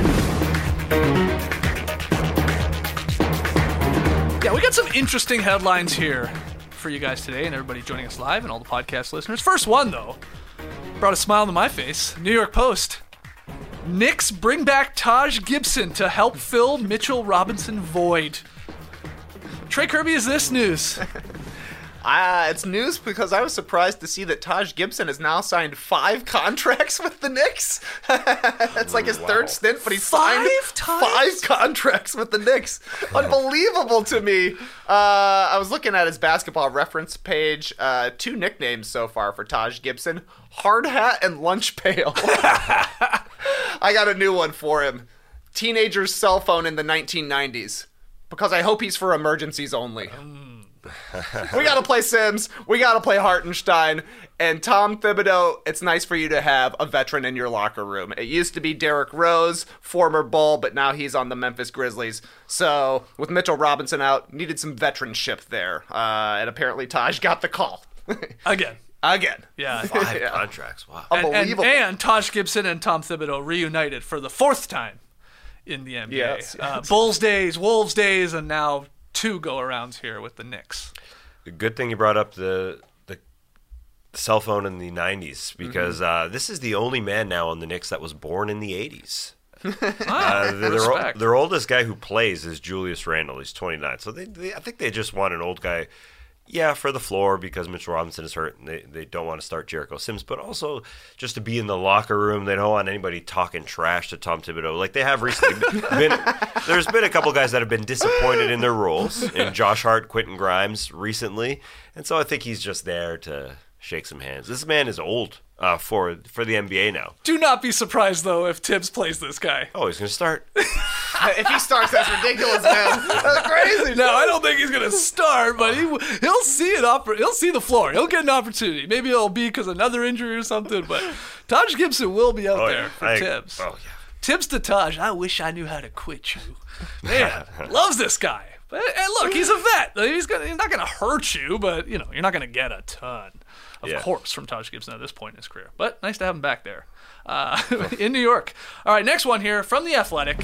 Yeah, we got some interesting headlines here for you guys today and everybody joining us live and all the podcast listeners. First one, though, brought a smile to my face. New York Post. Knicks bring back Taj Gibson to help fill Mitchell Robinson void. Trey Kirby, is this news? Uh, it's news because I was surprised to see that Taj Gibson has now signed five contracts with the Knicks. That's like his Wow. third stint, but he's Five signed times? five contracts with the Knicks. Unbelievable to me. Uh, I was looking at his basketball reference page. Uh, two nicknames so far for Taj Gibson: Hard Hat and Lunch Pail. I got a new one for him: Teenager's Cell Phone in the nineteen nineties. Because I hope he's for emergencies only. We gotta play Sims, we gotta play Hartenstein, and Tom Thibodeau, it's nice for you to have a veteran in your locker room. It used to be Derrick Rose, former Bull, but now he's on the Memphis Grizzlies. So, with Mitchell Robinson out, needed some veteranship there. Uh, and apparently Taj got the call. Again. Again. Yeah. Five Yeah. contracts. Wow. And, and, Unbelievable. and Taj Gibson and Tom Thibodeau reunited for the fourth time in the N B A. Yes, Uh, Bulls days, Wolves days, and now two go-arounds here with the Knicks. Good thing you brought up the the cell phone in the nineties because uh, this is the only man now on the Knicks that was born in the eighties. Ah, Uh, their, respect. their oldest guy who plays is Julius Randle. He's twenty-nine. So they, they, I think they just want an old guy, yeah, for the floor because Mitchell Robinson is hurt and they, they don't want to start Jericho Sims, but also just to be in the locker room. They don't want anybody talking trash to Tom Thibodeau. Like they have recently been, there's been a couple guys that have been disappointed in their roles, in Josh Hart, Quentin Grimes recently. And so I think he's just there to shake some hands. This man is old uh, for for the N B A now. Do not be surprised, though, if Tibbs plays this guy. Oh, he's going to start. If he starts, that's ridiculous, man. That's crazy. No, I don't think he's gonna start, but he he'll see an oppor- He'll see the floor. He'll get an opportunity. Maybe it'll be because of another injury or something. But Taj Gibson will be out Oh, there yeah. for I- Tibbs. Oh, yeah. Tips to Taj. I wish I knew how to quit you. Man, loves this guy. But and look, he's a vet. He's gonna. He's not gonna hurt you, but you know, you're not gonna get a ton, of Yeah. course, from Taj Gibson at this point in his career. But nice to have him back there, uh, in New York. All right, next one here from The Athletic.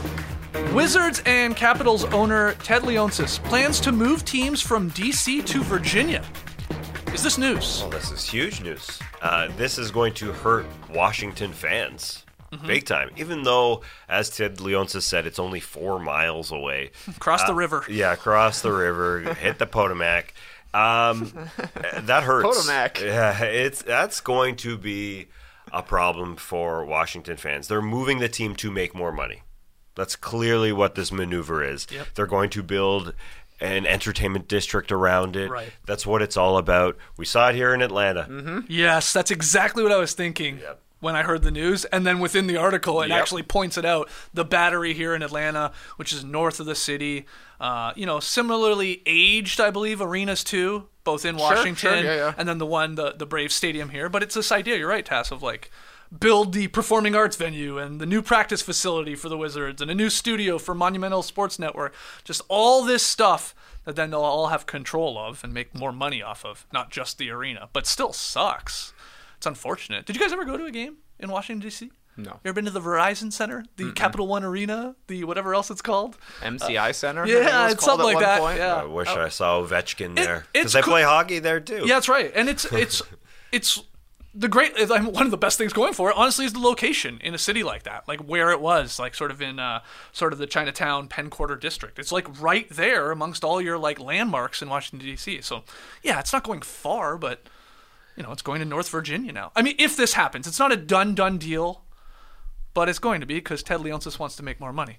Wizards and Capitals owner Ted Leonsis plans to move teams from D C to Virginia. Is this news? Well, this is huge news. Uh, this is going to hurt Washington fans Mm-hmm. big time. Even though, as Ted Leonsis said, it's only four miles away. Cross the river. Yeah, cross the river, hit the Potomac. Um, that hurts. Potomac. Yeah, it's that's going to be a problem for Washington fans. They're moving the team to make more money. That's clearly what this maneuver is. Yep. They're going to build an entertainment district around it. Right. That's what it's all about. We saw it here in Atlanta. Mm-hmm. Yes, that's exactly what I was thinking Yep. when I heard the news. And then within the article, it Yep. actually points it out. The Battery here in Atlanta, which is north of the city. Uh, you know, similarly aged, I believe, arenas too, both in Washington sure, yeah, yeah. and then the one, the, the Braves Stadium here. But it's this idea, you're right, Tass, of like, build the performing arts venue and the new practice facility for the Wizards and a new studio for Monumental Sports Network. Just all this stuff that then they'll all have control of and make more money off of, not just the arena. But still sucks. It's unfortunate. Did you guys ever go to a game in Washington, D C? No. You ever been to the Verizon Center, the Mm-mm. Capital One Arena, the whatever else it's called? M C I Center? yeah, I think it was it's called something at like one that, point. yeah. I wish I saw Ovechkin there it's because they cool. play hockey there too. Yeah, that's right. And it's it's it's the great. I mean, one of the best things going for it, honestly, is the location in a city like that, like where it was, like sort of in uh, sort of the Chinatown Penn Quarter district. It's like right there amongst all your like landmarks in Washington D C. So yeah, it's not going far, but you know, it's going to North Virginia now. I mean, if this happens, it's not a done done deal, but it's going to be because Ted Leonsis wants to make more money,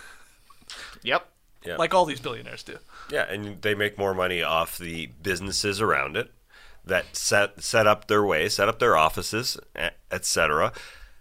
Yep. Yeah. like all these billionaires do. Yeah, and they make more money off the businesses around it that set set up their way, set up their offices, et cetera.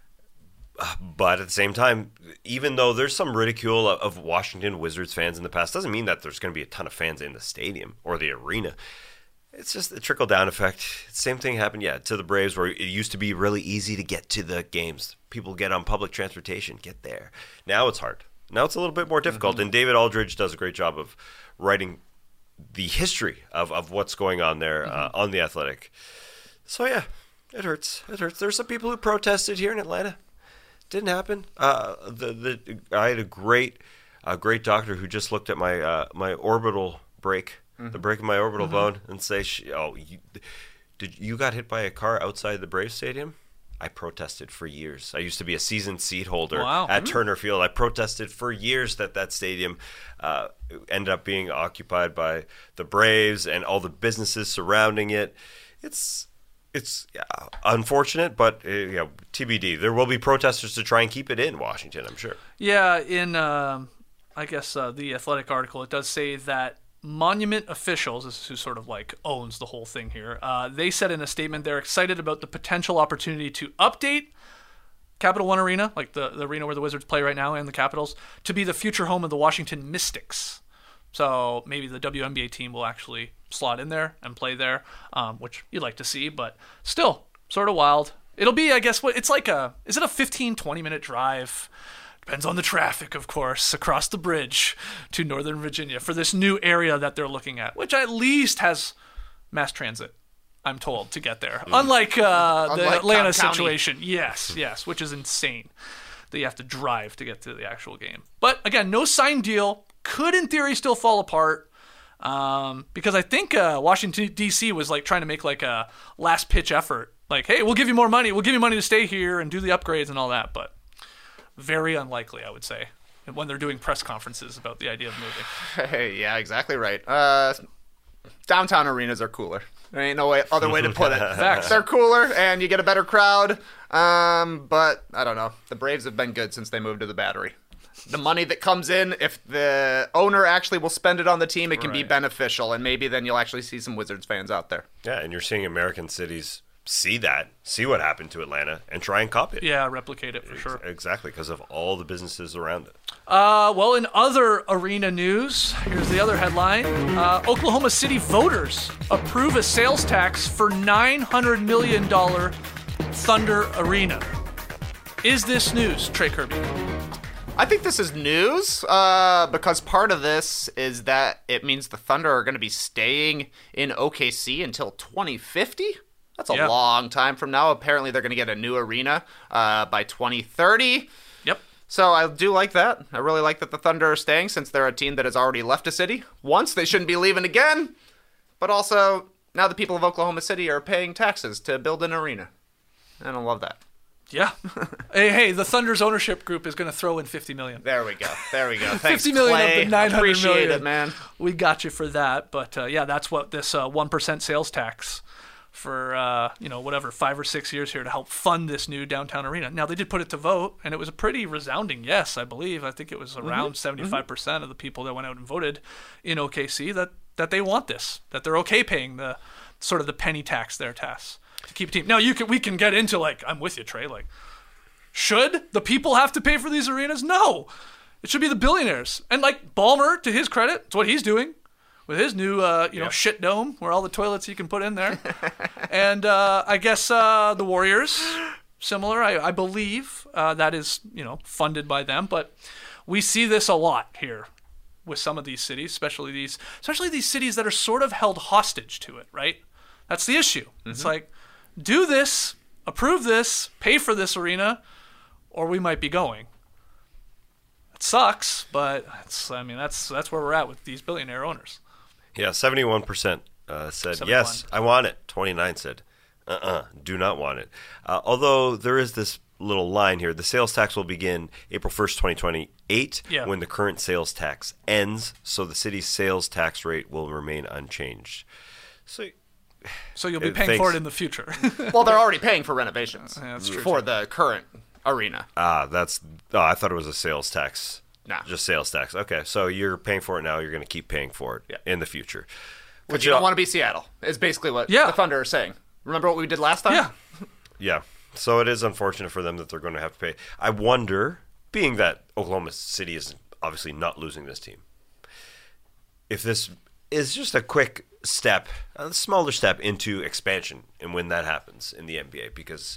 But at the same time, even though there's some ridicule of, of Washington Wizards fans in the past, doesn't mean that there's going to be a ton of fans in the stadium or the arena. It's just a trickle-down effect. Same thing happened, yeah, to the Braves, where it used to be really easy to get to the games. People get on public transportation, get there. Now it's hard. Now it's a little bit more difficult, mm-hmm. and David Aldridge does a great job of writing the history of, of what's going on there mm-hmm. uh, on The Athletic. So, yeah, it hurts. It hurts. There's some people who protested here in Atlanta. Didn't happen. Uh, the the I had a great a great doctor who just looked at my uh, my orbital break, mm-hmm. the break in my orbital mm-hmm. bone, and say, "Oh, you, did you got hit by a car outside the Braves Stadium?" I protested for years. I used to be a season seat holder wow. at mm-hmm. Turner Field. I protested for years that that stadium uh, ended up being occupied by the Braves and all the businesses surrounding it. It's It's yeah, unfortunate, but uh, you know, T B D. There will be protesters to try and keep it in Washington, I'm sure. Yeah, in uh, I guess uh, the Athletic article, it does say that Monument officials, this is who sort of like owns the whole thing here, uh, they said in a statement they're excited about the potential opportunity to update Capital One Arena, like the, the arena where the Wizards play right now and the Capitals, to be the future home of the Washington Mystics. So maybe the W N B A team will actually slot in there and play there, um, which you'd like to see, but still sort of wild. It'll be, I guess, what it's like a, is it a fifteen, twenty minute drive? Depends on the traffic, of course, across the bridge to Northern Virginia for this new area that they're looking at, which at least has mass transit, I'm told, to get there. Mm. Unlike uh, the Unlike Atlanta County. situation. Yes, yes, which is insane that you have to drive to get to the actual game. But again, no signed deal. Could, in theory, still fall apart. Um, because I think uh, Washington, D C was like trying to make like a last pitch effort. Like, hey, we'll give you more money. We'll give you money to stay here and do the upgrades and all that. But very unlikely, I would say, when they're doing press conferences about the idea of moving. Hey, yeah, exactly right. Uh, downtown arenas are cooler. There ain't no way, other way to put it. Facts. They're cooler, and you get a better crowd. Um, but I don't know. The Braves have been good since they moved to the Battery. The money that comes in, if the owner actually will spend it on the team, it can Right. be beneficial, and maybe then you'll actually see some Wizards fans out there. Yeah, and you're seeing American cities see that, see what happened to Atlanta, and try and copy it. Yeah, replicate it for sure. Exactly, because of all the businesses around it. Uh, well, in other arena news, here's the other headline. Uh, Oklahoma City voters approve a sales tax for nine hundred million dollars Thunder Arena. Is this news, Trey Kirby? I think this is news uh, because part of this is that it means the Thunder are going to be staying in O K C until twenty fifty. That's a Yeah. long time from now. Apparently, they're going to get a new arena uh, by twenty thirty. Yep. So I do like that. I really like that the Thunder are staying since they're a team that has already left a city once. They shouldn't be leaving again. But also, now the people of Oklahoma City are paying taxes to build an arena. And I love that. Yeah. hey, hey, the Thunder's ownership group is going to throw in fifty million dollars. There we go. There we go. Thanks, fifty million Clay. of the nine hundred Appreciate million. it, man. We got you for that. But uh, yeah, that's what this uh, one percent sales tax for, uh, you know, whatever, five or six years here to help fund this new downtown arena. Now, they did put it to vote, and it was a pretty resounding yes, I believe. I think it was around mm-hmm. seventy-five percent mm-hmm. of the people that went out and voted in O K C that, that they want this, that they're okay paying the sort of the penny tax there, Tass, to keep a team. Now, you can we can get into, like, I'm with you, Trey, like, should the people have to pay for these arenas? No. It should be the billionaires. And, like, Ballmer, to his credit, it's what he's doing with his new, uh, you know, yep. shit dome where all the toilets he can put in there. and uh, I guess uh, the Warriors, similar, I, I believe. Uh, that is, you know, funded by them. But we see this a lot here with some of these cities, especially these, especially these cities that are sort of held hostage to it, right? That's the issue. Mm-hmm. It's like, do this, approve this, pay for this arena, or we might be going. It sucks, but it's, I mean, that's that's where we're at with these billionaire owners. Yeah, seventy-one percent uh, said, seventy-one. Yes, I want it. twenty-nine said, uh-uh, do not want it. Uh, although there is this little line here. The sales tax will begin April first, twenty twenty-eight, yeah. when the current sales tax ends, so the city's sales tax rate will remain unchanged. So... So you'll be It paying thinks- for it in the future. Well, they're already paying for renovations Yeah, that's true, for too. the current arena. Ah, that's. Oh, I thought it was a sales tax. Nah. Just sales tax. Okay, so you're paying for it now. You're going to keep paying for it Yeah. in the future. Because you don't want to be Seattle, is basically what Yeah. the Thunder are saying. Remember what we did last time? yeah. Yeah. So it is unfortunate for them that they're going to have to pay. I wonder, being that Oklahoma City is obviously not losing this team, if this is just a quick step, a smaller step into expansion, and when that happens in the N B A, because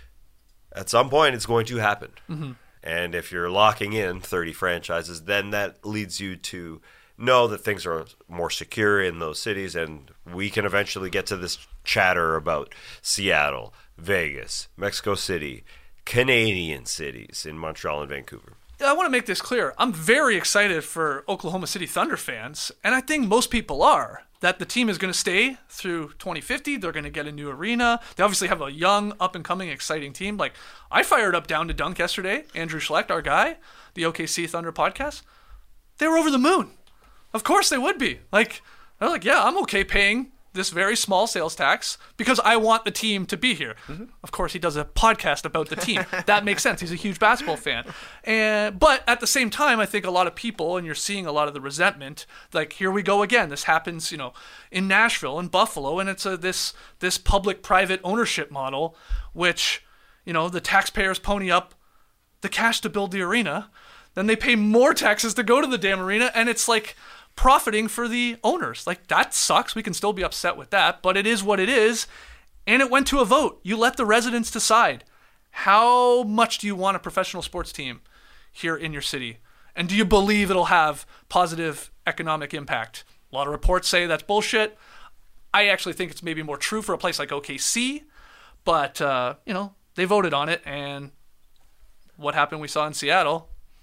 at some point it's going to happen. Mm-hmm. And if you're locking in thirty franchises, then that leads you to know that things are more secure in those cities, and we can eventually get to this chatter about Seattle, Vegas, Mexico City, Canadian cities in Montreal and Vancouver. I want to make this clear. I'm very excited for Oklahoma City Thunder fans, and I think most people are, that the team is going to stay through twenty fifty. They're going to get a new arena. They obviously have a young, up-and-coming, exciting team. Like, I fired up Down to Dunk yesterday. Andrew Schlecht, our guy, the O K C Thunder podcast. They were over the moon. Of course they would be. Like, they're like, yeah, I'm okay paying this very small sales tax because I want the team to be here. Mm-hmm. Of course, he does a podcast about the team. That makes sense. He's a huge basketball fan. And but at the same time, I think a lot of people, and you're seeing a lot of the resentment, like, here we go again. This happens, you know, in Nashville and Buffalo, and it's a this this public-private ownership model, which, you know, the taxpayers pony up the cash to build the arena, then they pay more taxes to go to the damn arena, and it's like profiting for the owners. Like, that sucks. We can still be upset with that, but it is what it is. And it went to a vote. You let the residents decide. How much do you want a professional sports team here in your city? And do you believe it'll have positive economic impact? A lot of reports say that's bullshit. I actually think it's maybe more true for a place like O K C, but, uh, you know, they voted on it, and what happened we saw in Seattle,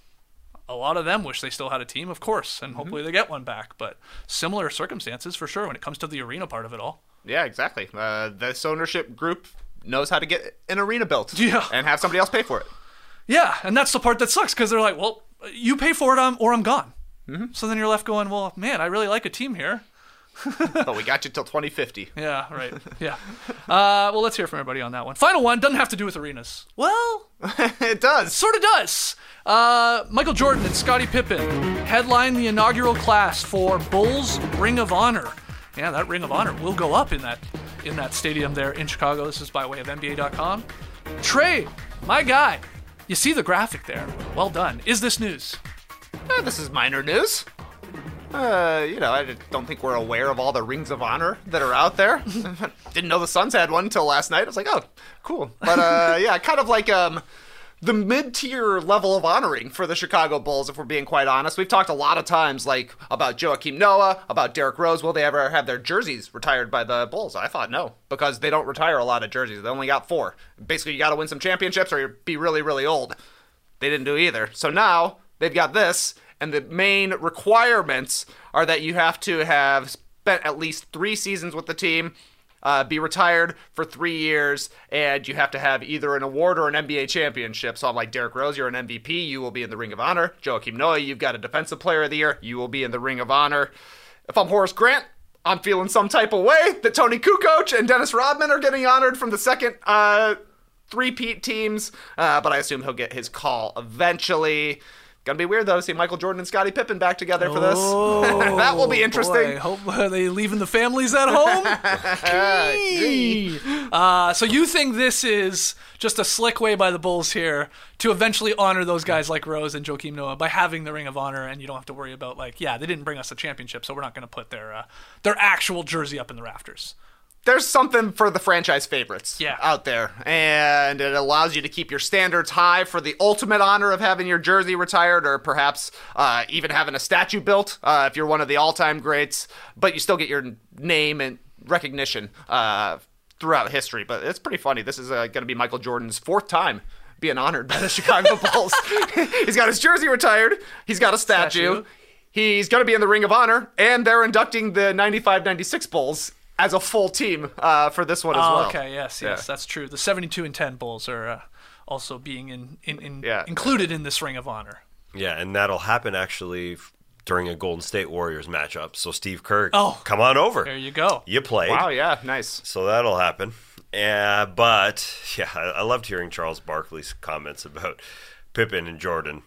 a lot of them wish they still had a team, of course, and hopefully they get one back. But similar circumstances for sure when it comes to the arena part of it all. Yeah, exactly. Uh, this ownership group knows how to get an arena built Yeah. and have somebody else pay for it. Yeah, and that's the part that sucks because they're like, well, you pay for it um, or I'm gone. Mm-hmm. So then you're left going, well, man, I really like a team here. But we got you till twenty fifty. Yeah, right. Yeah. Uh, well, let's hear from everybody on that one. Final one doesn't have to do with arenas. Well, It does. sort of does. Uh, Michael Jordan and Scottie Pippen headline the inaugural class for Bulls Ring of Honor. Yeah, that Ring of Honor will go up in that in that stadium there in Chicago. This is by way of N B A dot com. Trey, my guy, you see the graphic there. Well done. Is this news? eh, this is minor news. Uh, you know, I don't think we're aware of all the rings of honor that are out there. Didn't know the Suns had one until last night. I was like, oh, cool. But uh, yeah, kind of like um, the mid-tier level of honoring for the Chicago Bulls, if we're being quite honest. We've talked a lot of times, like, about Joakim Noah, about Derrick Rose. Will they ever have their jerseys retired by the Bulls? I thought no, because they don't retire a lot of jerseys. They only got four. Basically, you got to win some championships or you'll be really, really old. They didn't do either. So now they've got this, and the main requirements are that you have to have spent at least three seasons with the team, uh, be retired for three years, and you have to have either an award or an N B A championship. So I'm like, Derrick Rose, you're an M V P, you will be in the Ring of Honor. Joakim Noah, you've got a Defensive Player of the Year, you will be in the Ring of Honor. If I'm Horace Grant, I'm feeling some type of way that Tony Kukoc and Dennis Rodman are getting honored from the second uh, three-peat teams, uh, but I assume he'll get his call eventually. Gonna be weird, though, to see Michael Jordan and Scottie Pippen back together for this. Oh, that will be interesting. Boy. Hope, are they leaving the families at home? uh, so you think this is just a slick way by the Bulls here to eventually honor those guys like Rose and Joakim Noah by having the Ring of Honor, and you don't have to worry about, like, yeah, they didn't bring us a championship, so we're not going to put their uh, their actual jersey up in the rafters. There's something for the franchise favorites yeah. out there, and it allows you to keep your standards high for the ultimate honor of having your jersey retired, or perhaps uh, even having a statue built uh, if you're one of the all-time greats, but you still get your name and recognition uh, throughout history. But it's pretty funny. This is uh, going to be Michael Jordan's fourth time being honored by the Chicago Bulls. He's got his jersey retired. He's got a statue. statue. He's going to be in the Ring of Honor, and they're inducting the ninety-five ninety-six Bulls as a full team uh, for this one as oh, well. Okay, yes, yes, yeah. That's true. The seventy-two and ten Bulls are uh, also being in, in, in yeah. included in this Ring of Honor. Yeah, and that'll happen actually during a Golden State Warriors matchup. So Steve Kerr, oh, come on over. There you go. You played. Wow, yeah, nice. So that'll happen. Uh, but, yeah, I, I loved hearing Charles Barkley's comments about Pippen and Jordan.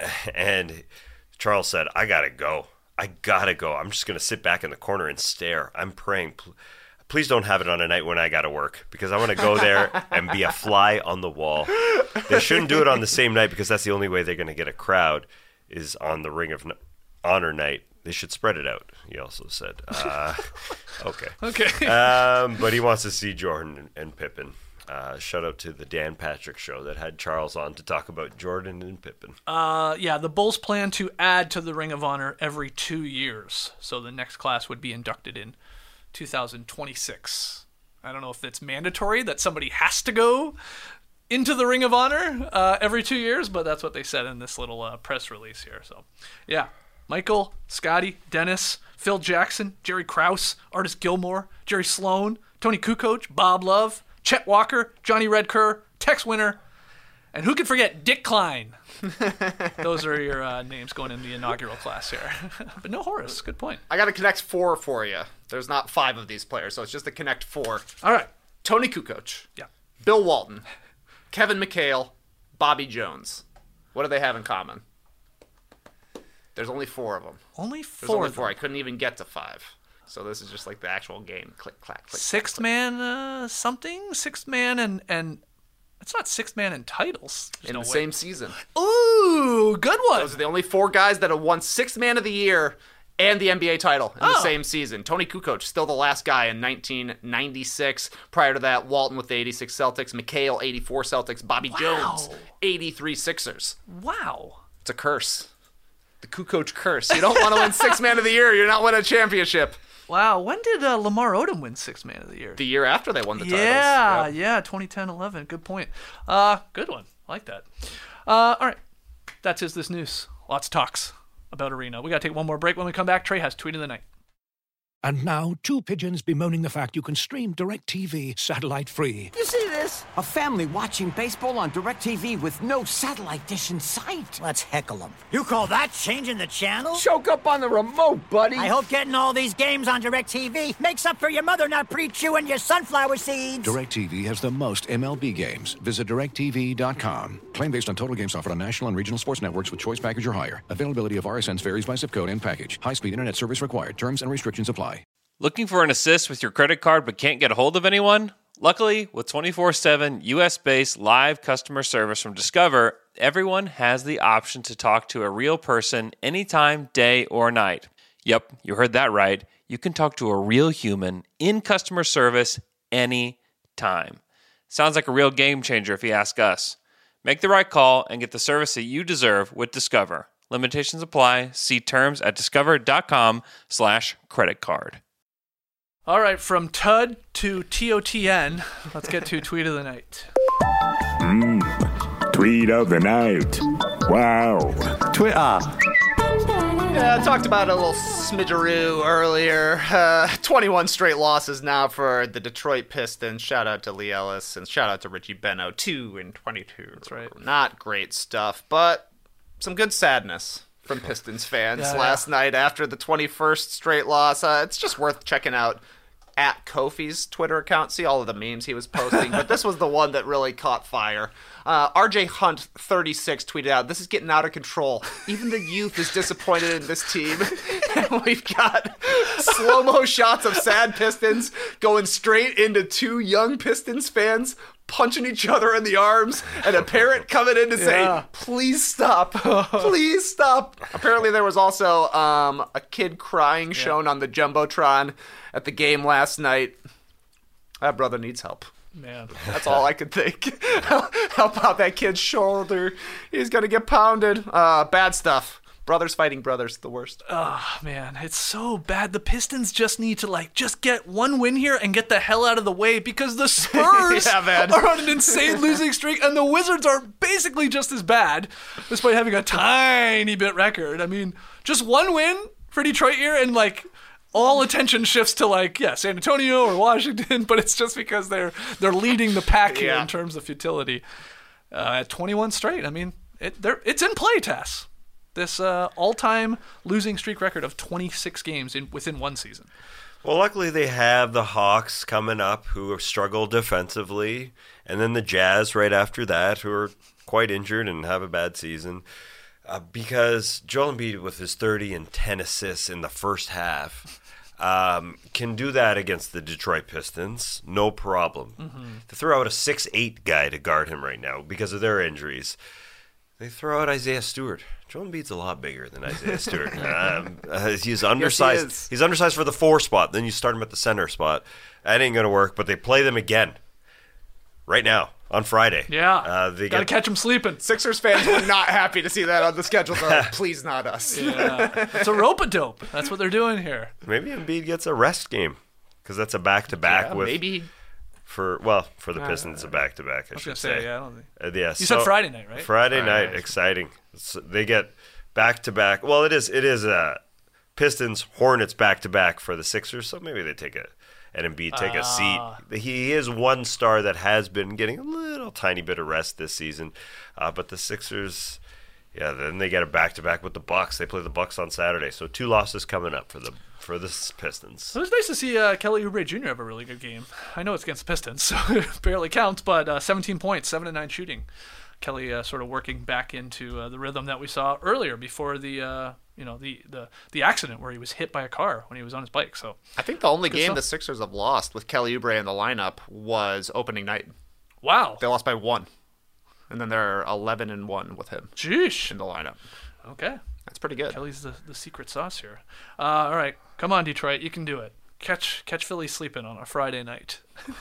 And Charles said, I got to go. I gotta go. I'm just gonna sit back in the corner and stare. I'm praying. Please don't have it on a night when I gotta work, because I want to go there and be a fly on the wall. They shouldn't do it on the same night, because that's the only way they're gonna get a crowd is on the Ring of Honor night. They should spread it out. He also said, uh, "Okay, okay." Um, but he wants to see Jordan and Pippen. Uh, shout out to the Dan Patrick Show that had Charles on to talk about Jordan and Pippen. Uh, yeah, the Bulls plan to add to the Ring of Honor every two years. So the next class would be inducted in two thousand twenty-six. I don't know if it's mandatory that somebody has to go into the Ring of Honor uh, every two years, but that's what they said in this little uh, press release here. So, yeah, Michael, Scotty, Dennis, Phil Jackson, Jerry Krause, Artis Gilmore, Jerry Sloan, Tony Kukoc, Bob Love, Chet Walker, Johnny Redker, Tex Winter, and who could forget Dick Klein? Those are your uh, names going in the inaugural class here. But no Horace. Good point. I got to connect four for you. There's not five of these players, so it's just to connect four. All right. Tony Kukoc. Yeah. Bill Walton. Kevin McHale. Bobby Jones. What do they have in common? There's only four of them. Only four. There's only of four. them. I couldn't even get to five. So this is just like the actual game. Click, clack, click. Sixth clack, man uh, something? Sixth man and... and it's not sixth man in titles. There's in no the way. same season. Ooh, good one. Those are the only four guys that have won Sixth Man of the Year and the N B A title in oh. the same season. Tony Kukoc, still the last guy in nineteen ninety-six. Prior to that, Walton with the eighty-six Celtics, McHale, eighty-four Celtics, Bobby wow. Jones, eighty-three Sixers. Wow. It's a curse. The Kukoc curse. You don't want to win Sixth Man of the Year. You're not winning a championship. Wow, when did uh, Lamar Odom win Sixth Man of the Year? The year after they won the titles. Yeah, yep. yeah, twenty ten eleven. Good point. Uh, good one. I like that. Uh, all right, that's Is This News. Lots of talks about Arena. We got to take one more break. When we come back, Trey has Tweet of the Night. And now, two pigeons bemoaning the fact you can stream DirecTV satellite-free. You see this? A family watching baseball on DirecTV with no satellite dish in sight. Let's heckle them. You call that changing the channel? Choke up on the remote, buddy. I hope getting all these games on DirecTV makes up for your mother not pre-chewing your sunflower seeds. DirecTV has the most M L B games. Visit direct T V dot com. Claim based on total games offered on national and regional sports networks with choice package or higher. Availability of R S Ns varies by zip code and package. High-speed internet service required. Terms and restrictions apply. Looking for an assist with your credit card but can't get a hold of anyone? Luckily, with twenty-four seven U S-based live customer service from Discover, everyone has the option to talk to a real person anytime, day or night. Yep, you heard that right. You can talk to a real human in customer service anytime. Sounds like a real game changer if you ask us. Make the right call and get the service that you deserve with Discover. Limitations apply. See terms at discover.com slash credit card. All right, from T U D to T O T N, let's get to Tweet of the Night. Mm, tweet of the Night. Wow. Twitter. Yeah, I talked about a little smidgeroo earlier. Uh, twenty-one straight losses now for the Detroit Pistons. Shout out to Lee Ellis and shout out to Richie Beno. two and twenty-two. That's right. Not great stuff, but some good sadness from Pistons fans yeah, last yeah. night after the twenty-first straight loss. Uh, it's just worth checking out at Kofi's Twitter account. See all of the memes he was posting, but this was the one that really caught fire. Uh, R J Hunt, thirty-six, tweeted out, "This is getting out of control. Even the youth is disappointed in this team." And we've got slow-mo shots of sad Pistons going straight into two young Pistons fans punching each other in the arms, and a parent coming in to say, Yeah. "Please stop. Please stop." Apparently there was also um, a kid crying shown on the Jumbotron at the game last night. That brother needs help. Man. That's all I could think. Help out that kid's shoulder. He's going to get pounded. Uh, bad stuff. Brothers fighting brothers, the worst. Oh, man, it's so bad. The Pistons just need to, like, just get one win here and get the hell out of the way because the Spurs Yeah, man. are on an insane losing streak and the Wizards are basically just as bad despite having a tiny bit record. I mean, just one win for Detroit here and, like, all attention shifts to, like, yeah, San Antonio or Washington, but it's just because they're they're leading the pack here Yeah. in terms of futility. Uh, at twenty-one straight, I mean, it they're, it's in play, Tess. This uh, all-time losing streak record of twenty-six games in within one season. Well, luckily they have the Hawks coming up who have struggled defensively, and then the Jazz right after that who are quite injured and have a bad season. Uh, because Joel Embiid with his thirty and ten assists in the first half um, can do that against the Detroit Pistons, no problem. Mm-hmm. They throw out a six eight guy to guard him right now because of their injuries. They throw out Isaiah Stewart. Joel Embiid's a lot bigger than Isaiah Stewart. um, uh, he's undersized. Yes, he is. He's undersized for the four spot. Then you start him at the center spot. That ain't going to work, but they play them again right now on Friday. Yeah, Uh, they gotta get catch them sleeping. Sixers fans were not happy to see that on the schedule. They're like, please not us. Yeah. It's a rope-a-dope. That's what they're doing here. Maybe Embiid gets a rest game because that's a back-to-back Yeah, with maybe. for well for the Pistons a back-to-back. I, I was should gonna say, say. yeah, I don't think. Uh, yeah. You so- said Friday night, right? Friday Friday night, night. exciting. So they get back-to-back. Well, it is it is uh, Pistons Hornets back-to-back for the Sixers. So maybe they take a and Embiid take a Ah. seat. He is one star that has been getting a little tiny bit of rest this season, uh, but the Sixers. Yeah, then they get a back-to-back with the Bucks. They play the Bucks on Saturday, so two losses coming up for the for the Pistons. It was nice to see uh, Kelly Oubre Junior have a really good game. I know it's against the Pistons, so it barely counts, but uh, seventeen points, seven to nine shooting. Kelly uh, sort of working back into uh, the rhythm that we saw earlier before the uh, you know the, the the accident where he was hit by a car when he was on his bike. So I think the only Good game stuff. the Sixers have lost with Kelly Oubre in the lineup was opening night. wow, They lost by one. And then they're eleven and one with him jeez, in the lineup. okay. That's pretty good. Kelly's the, the secret sauce here. Uh, all right, come on, Detroit, you can do it. Catch catch Philly sleeping on a Friday night.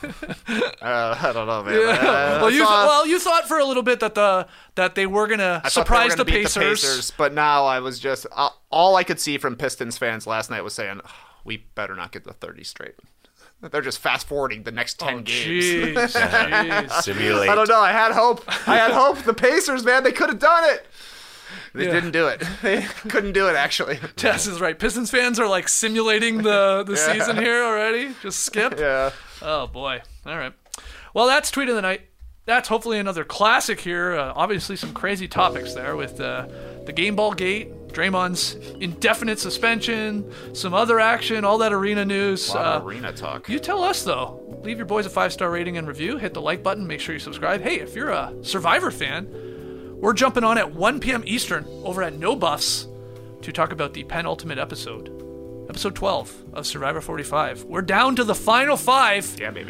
Uh, I don't know, man. Yeah. Uh, well, I you saw- th- well you thought for a little bit that the that they were gonna I thought they were surprise gonna the, beat Pacers. the Pacers, but now I was just uh, all I could see from Pistons fans last night was saying, oh, "We better not get the thirty straight." They're just fast forwarding the next ten Oh, games. jeez, jeez. Simulate. I don't know. I had hope. I had hope. The Pacers, man, they could have done it. They Yeah. didn't do it. They couldn't do it, actually. Tess is right. Pistons fans are like simulating the, the Yeah. season here already. Just skip. Yeah. Oh, boy. All right. Well, that's Tweet of the Night. That's hopefully another classic here. Uh, obviously, some crazy topics there with uh, the game ball gate, Draymond's indefinite suspension, some other action, all that arena news. A lot of Uh, arena talk. You tell us, though. Leave your boys a five-star rating and review. Hit the like button. Make sure you subscribe. Hey, if you're a Survivor fan, we're jumping on at one p.m. Eastern over at No Buffs to talk about the penultimate episode, episode twelve of Survivor forty-five. We're down to the final five. Yeah, baby.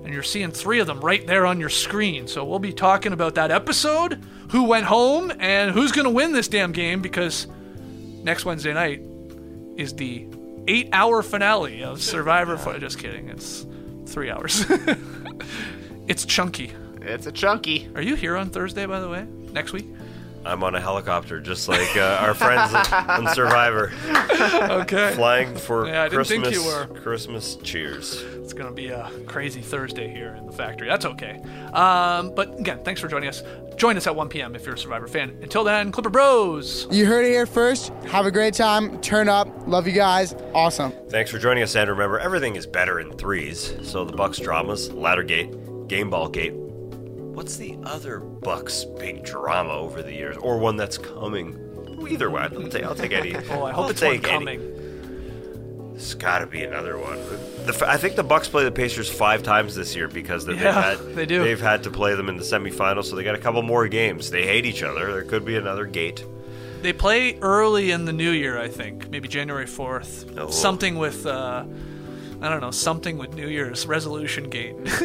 and you're seeing three of them right there on your screen. So we'll be talking about that episode, who went home, and who's going to win this damn game, because next Wednesday night is the eight-hour finale of Survivor. Fo- Just kidding. It's three hours. It's chunky. It's a chunky. Are you here on Thursday, by the way? Next week? I'm on a helicopter, just like uh, our friends on Survivor. Okay. Flying for Yeah, I didn't Christmas, think you were. Christmas cheers. It's going to be a crazy Thursday here in the factory. That's okay. Um, but again, thanks for joining us. Join us at one p.m. if you're a Survivor fan. Until then, Clipper Bros. You heard it here first. Have a great time. Turn up. Love you guys. Awesome. Thanks for joining us, and remember, everything is better in threes. So the Bucks dramas, Laddergate, Game Ball Gate. What's the other Bucks big drama over the years, or one that's coming? Either way, I'll take, I'll take any. Oh, I hope I'll it's one take any. coming. There's got to be another one. The, I think the Bucks play the Pacers five times this year because they've Yeah, had they do. they've had to play them in the semifinals, so they got a couple more games. They hate each other. There could be another gate. They play early in the new year, I think. Maybe January fourth. Oh. Something with, uh, I don't know, something with New Year's resolution gate. We'll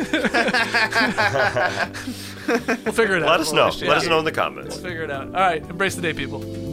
figure it out. Let us know. Yeah. Let us know in the comments. We'll figure it out. All right. Embrace the day, people.